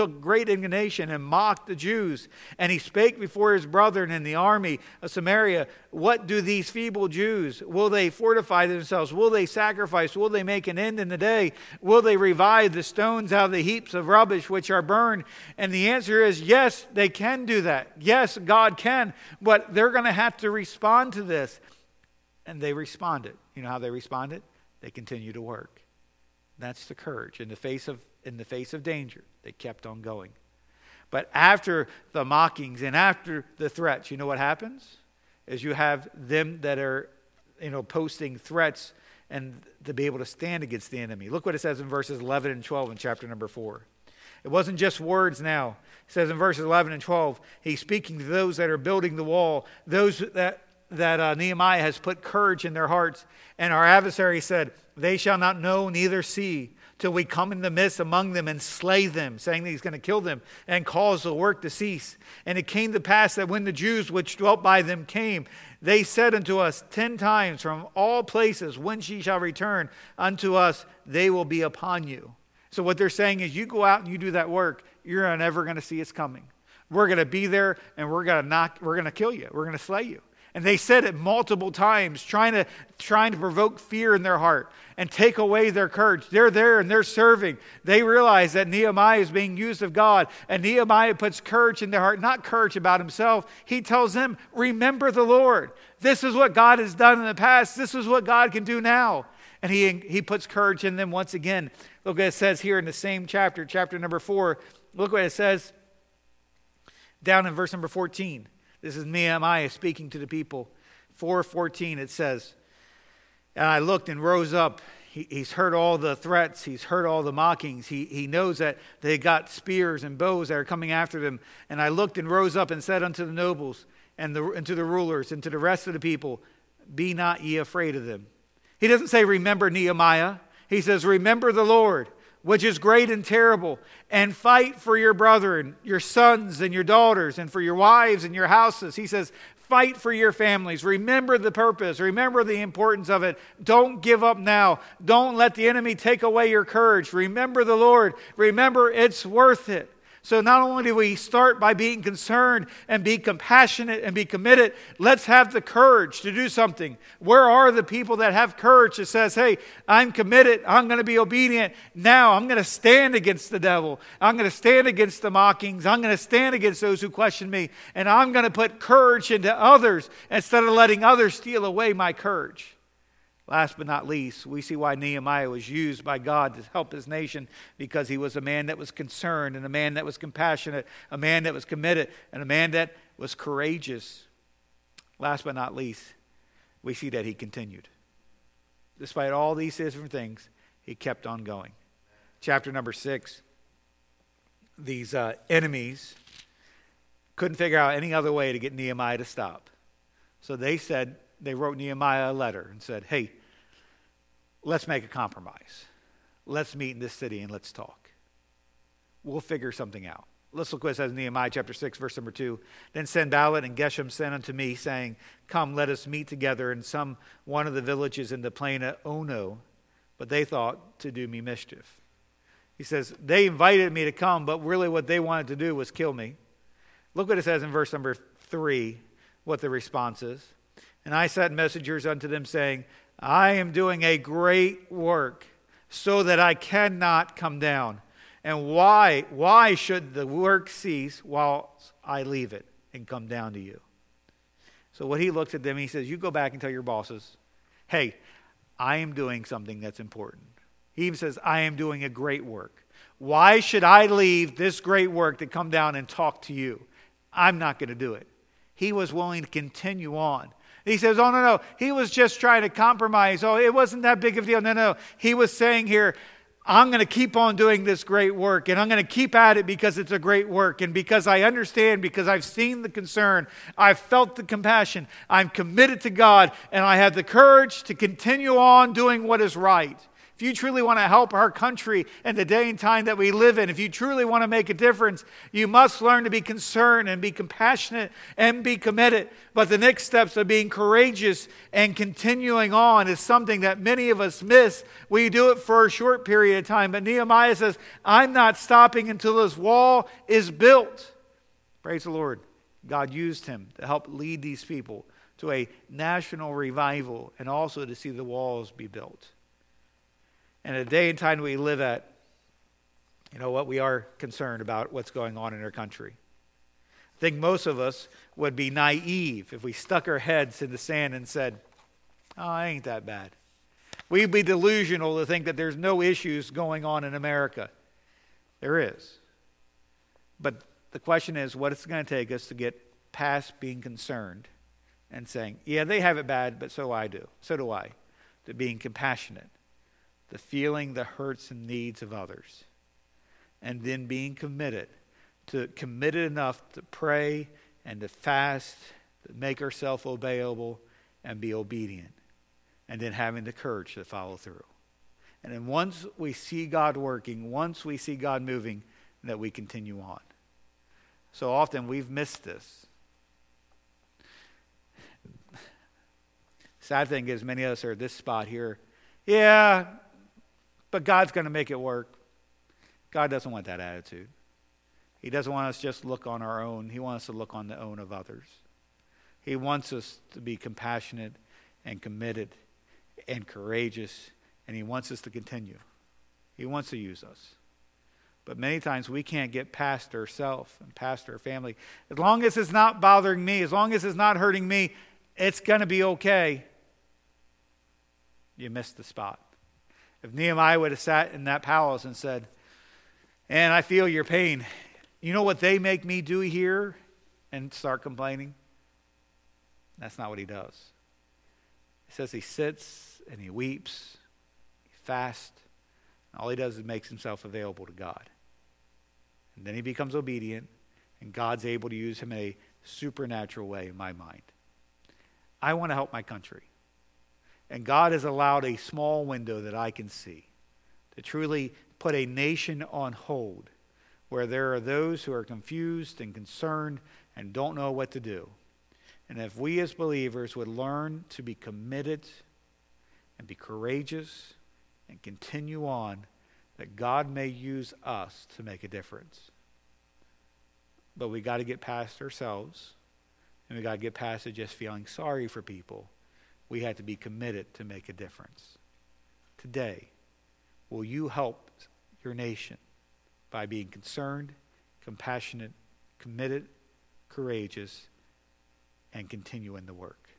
took great indignation and mocked the Jews. And he spake before his brethren in the army of Samaria, what do these feeble Jews? Will they fortify themselves? Will they sacrifice? Will they make an end in the day? Will they revive the stones out of the heaps of rubbish which are burned? And the answer is yes, they can do that. Yes, God can. But they're going to have to respond to this. And they responded. You know how they responded? They continue to work. That's the courage. In the face of in the face of danger, they kept on going. But after the mockings and after the threats, you know what happens? Is you have them that are, you know, posting threats and to be able to stand against the enemy. Look what it says in verses eleven and twelve in chapter number four. It wasn't just words now. It says in verses eleven and twelve, he's speaking to those that are building the wall, those that that uh, Nehemiah has put courage in their hearts. And our adversary said, they shall not know neither see till we come in the midst among them and slay them, saying that he's going to kill them and cause the work to cease. And it came to pass that when the Jews which dwelt by them came, they said unto us ten times from all places, whence ye shall return unto us, they will be upon you. So what they're saying is, you go out and you do that work, you're never going to see us coming. We're going to be there and we're going to knock, we're going to kill you. We're going to slay you. And they said it multiple times, trying to trying to provoke fear in their heart and take away their courage. They're there and they're serving. They realize that Nehemiah is being used of God. And Nehemiah puts courage in their heart, not courage about himself. He tells them, remember the Lord. This is what God has done in the past. This is what God can do now. And he, he puts courage in them once again. Look what it says here in the same chapter, chapter number four. Look what it says down in verse number fourteen. This is Nehemiah speaking to the people. four fourteen it says, and I looked and rose up. He, he's heard all the threats. He's heard all the mockings. He, he knows that they got spears and bows that are coming after them. And I looked and rose up and said unto the nobles and, the, and to the rulers and to the rest of the people, be not ye afraid of them. He doesn't say remember Nehemiah. He says remember the Lord, which is great and terrible, and fight for your brethren, your sons and your daughters, and for your wives and your houses. He says, fight for your families. Remember the purpose. Remember the importance of it. Don't give up now. Don't let the enemy take away your courage. Remember the Lord. Remember it's worth it. So not only do we start by being concerned and be compassionate and be committed, let's have the courage to do something. Where are the people that have courage that says, hey, I'm committed, I'm going to be obedient. Now I'm going to stand against the devil. I'm going to stand against the mockings. I'm going to stand against those who question me. And I'm going to put courage into others instead of letting others steal away my courage. Last but not least, we see why Nehemiah was used by God to help his nation, because he was a man that was concerned and a man that was compassionate, a man that was committed, and a man that was courageous. Last but not least, we see that he continued. Despite all these different things, he kept on going. Chapter number six, these uh, enemies couldn't figure out any other way to get Nehemiah to stop. So they said, they wrote Nehemiah a letter and said, hey, let's make a compromise. Let's meet in this city and let's talk. We'll figure something out. Let's look what it says in Nehemiah chapter six, verse number two. Then Sanballat and Geshem sent unto me, saying, come, let us meet together in some one of the villages in the plain of Ono. But they thought to do me mischief. He says, they invited me to come, but really what they wanted to do was kill me. Look what it says in verse number three, what the response is. And I sent messengers unto them, saying, I am doing a great work, so that I cannot come down. And why, why should the work cease while I leave it and come down to you? So what he looks at them, he says, you go back and tell your bosses, hey, I am doing something that's important. He even says, I am doing a great work. Why should I leave this great work to come down and talk to you? I'm not going to do it. He was willing to continue on. He says, oh, no, no. He was just trying to compromise. Oh, it wasn't that big of a deal. No, no. He was saying here, I'm going to keep on doing this great work, and I'm going to keep at it because it's a great work, and because I understand, because I've seen the concern, I've felt the compassion, I'm committed to God, and I have the courage to continue on doing what is right. If you truly want to help our country and the day and time that we live in, if you truly want to make a difference, you must learn to be concerned and be compassionate and be committed. But the next steps of being courageous and continuing on is something that many of us miss. We do it for a short period of time. But Nehemiah says, I'm not stopping until this wall is built. Praise the Lord. God used him to help lead these people to a national revival and also to see the walls be built. And the day and time we live at, you know what, we are concerned about what's going on in our country. I think most of us would be naive if we stuck our heads in the sand and said, oh, it ain't that bad. We'd be delusional to think that there's no issues going on in America. There is. But the question is, what it's going to take us to get past being concerned and saying, yeah, they have it bad, but so I do. So do I. To being compassionate. To feeling the hurts and needs of others. And then being committed. To committed enough to pray and to fast, to make ourselves obeyable and be obedient. And then having the courage to follow through. And then once we see God working, once we see God moving, that we continue on. So often we've missed this. Sad thing is, many of us are at this spot here. Yeah, but God's going to make it work. God doesn't want that attitude. He doesn't want us just to look on our own. He wants us to look on the own of others. He wants us to be compassionate and committed and courageous, and he wants us to continue. He wants to use us. But many times we can't get past ourselves and past our family. As long as it's not bothering me, as long as it's not hurting me, it's going to be okay. You missed the spot. If Nehemiah would have sat in that palace and said, and I feel your pain. You know what they make me do here? And start complaining? That's not what he does. He says he sits and he weeps, he fasts, and all he does is makes himself available to God. And then he becomes obedient, and God's able to use him in a supernatural way in my mind. I want to help my country. And God has allowed a small window that I can see to truly put a nation on hold where there are those who are confused and concerned and don't know what to do. And if we as believers would learn to be committed and be courageous and continue on, that God may use us to make a difference. But we got to get past ourselves, and we got to get past it just feeling sorry for people. We have to be committed to make a difference. Today, will you help your nation by being concerned, compassionate, committed, courageous, and continue in the work?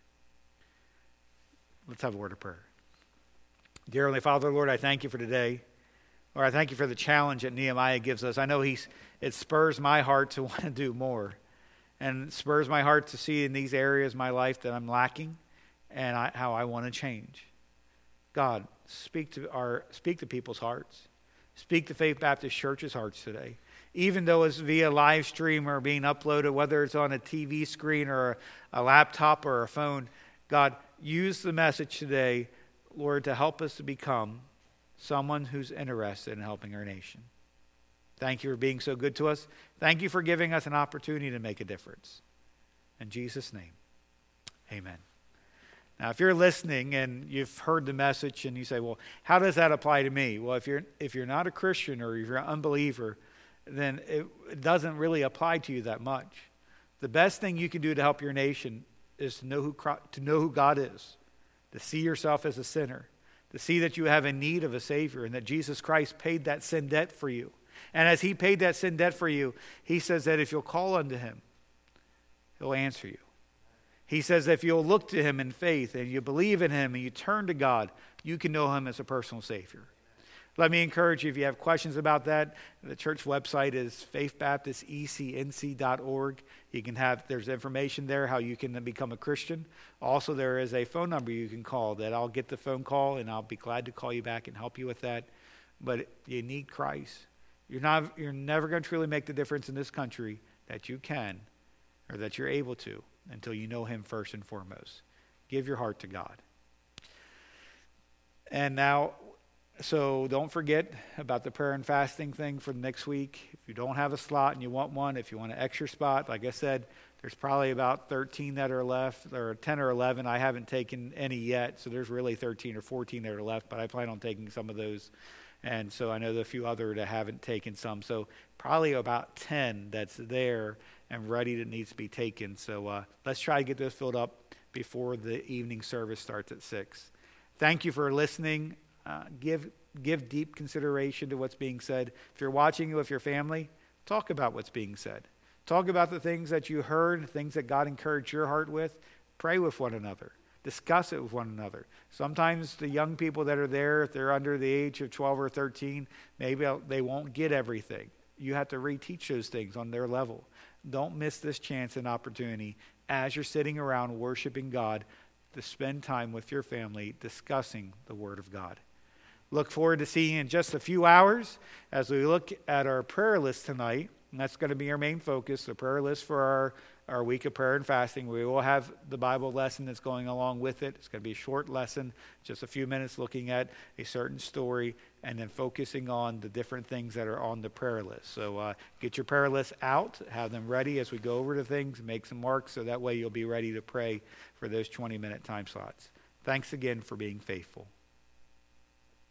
Let's have a word of prayer. Dear Heavenly Father, Lord, I thank you for today. Lord, I thank you for the challenge that Nehemiah gives us. I know he's it spurs my heart to want to do more. And it spurs my heart to see in these areas of my life that I'm lacking and I, how I want to change. God, speak to our speak to people's hearts. Speak to Faith Baptist Church's hearts today. Even though it's via live stream or being uploaded, whether it's on a T V screen or a, a laptop or a phone, God, use the message today, Lord, to help us to become someone who's interested in helping our nation. Thank you for being so good to us. Thank you for giving us an opportunity to make a difference. In Jesus' name, amen. Now, if you're listening and you've heard the message and you say, well, how does that apply to me? Well, if you're if you're not a Christian or if you're an unbeliever, then it, it doesn't really apply to you that much. The best thing you can do to help your nation is to know who to know who God is, to see yourself as a sinner, to see that you have a need of a Savior and that Jesus Christ paid that sin debt for you. And as he paid that sin debt for you, he says that if you'll call unto him, he'll answer you. He says that if you'll look to him in faith and you believe in him and you turn to God, you can know him as a personal Savior. Let me encourage you, if you have questions about that, the church website is faith baptist e c n c dot org. You can have, there's information there how you can become a Christian. Also, there is a phone number you can call that I'll get the phone call and I'll be glad to call you back and help you with that. But you need Christ. You're not, you're never going to truly make the difference in this country that you can or that you're able to until you know him first and foremost. Give your heart to God. And now, So don't forget about the prayer and fasting thing for next week. If you don't have a slot and you want one, if you want an extra spot, like I said, there's probably about thirteen that are left, or ten or eleven. I haven't taken any yet, so there's really thirteen or fourteen that are left, but I plan on taking some of those. And so I know there are a few other that haven't taken some. So probably about ten that's there and ready that needs to be taken. So uh, let's try to get those filled up before the evening service starts at six. Thank you for listening. Uh, give give deep consideration to what's being said. If you're watching with your family, talk about what's being said. Talk about the things that you heard, things that God encouraged your heart with. Pray with one another. Discuss it with one another. Sometimes the young people that are there, if they're under the age of twelve or thirteen, maybe they won't get everything. You have to reteach those things on their level. Don't miss this chance and opportunity as you're sitting around worshiping God to spend time with your family discussing the Word of God. Look forward to seeing you in just a few hours as we look at our prayer list tonight. And that's going to be our main focus, the prayer list for our, our week of prayer and fasting. We will have the Bible lesson that's going along with it. It's going to be a short lesson, just a few minutes looking at a certain story and then focusing on the different things that are on the prayer list. So uh, get your prayer list out, have them ready as we go over the things, make some marks so that way you'll be ready to pray for those twenty-minute time slots. Thanks again for being faithful.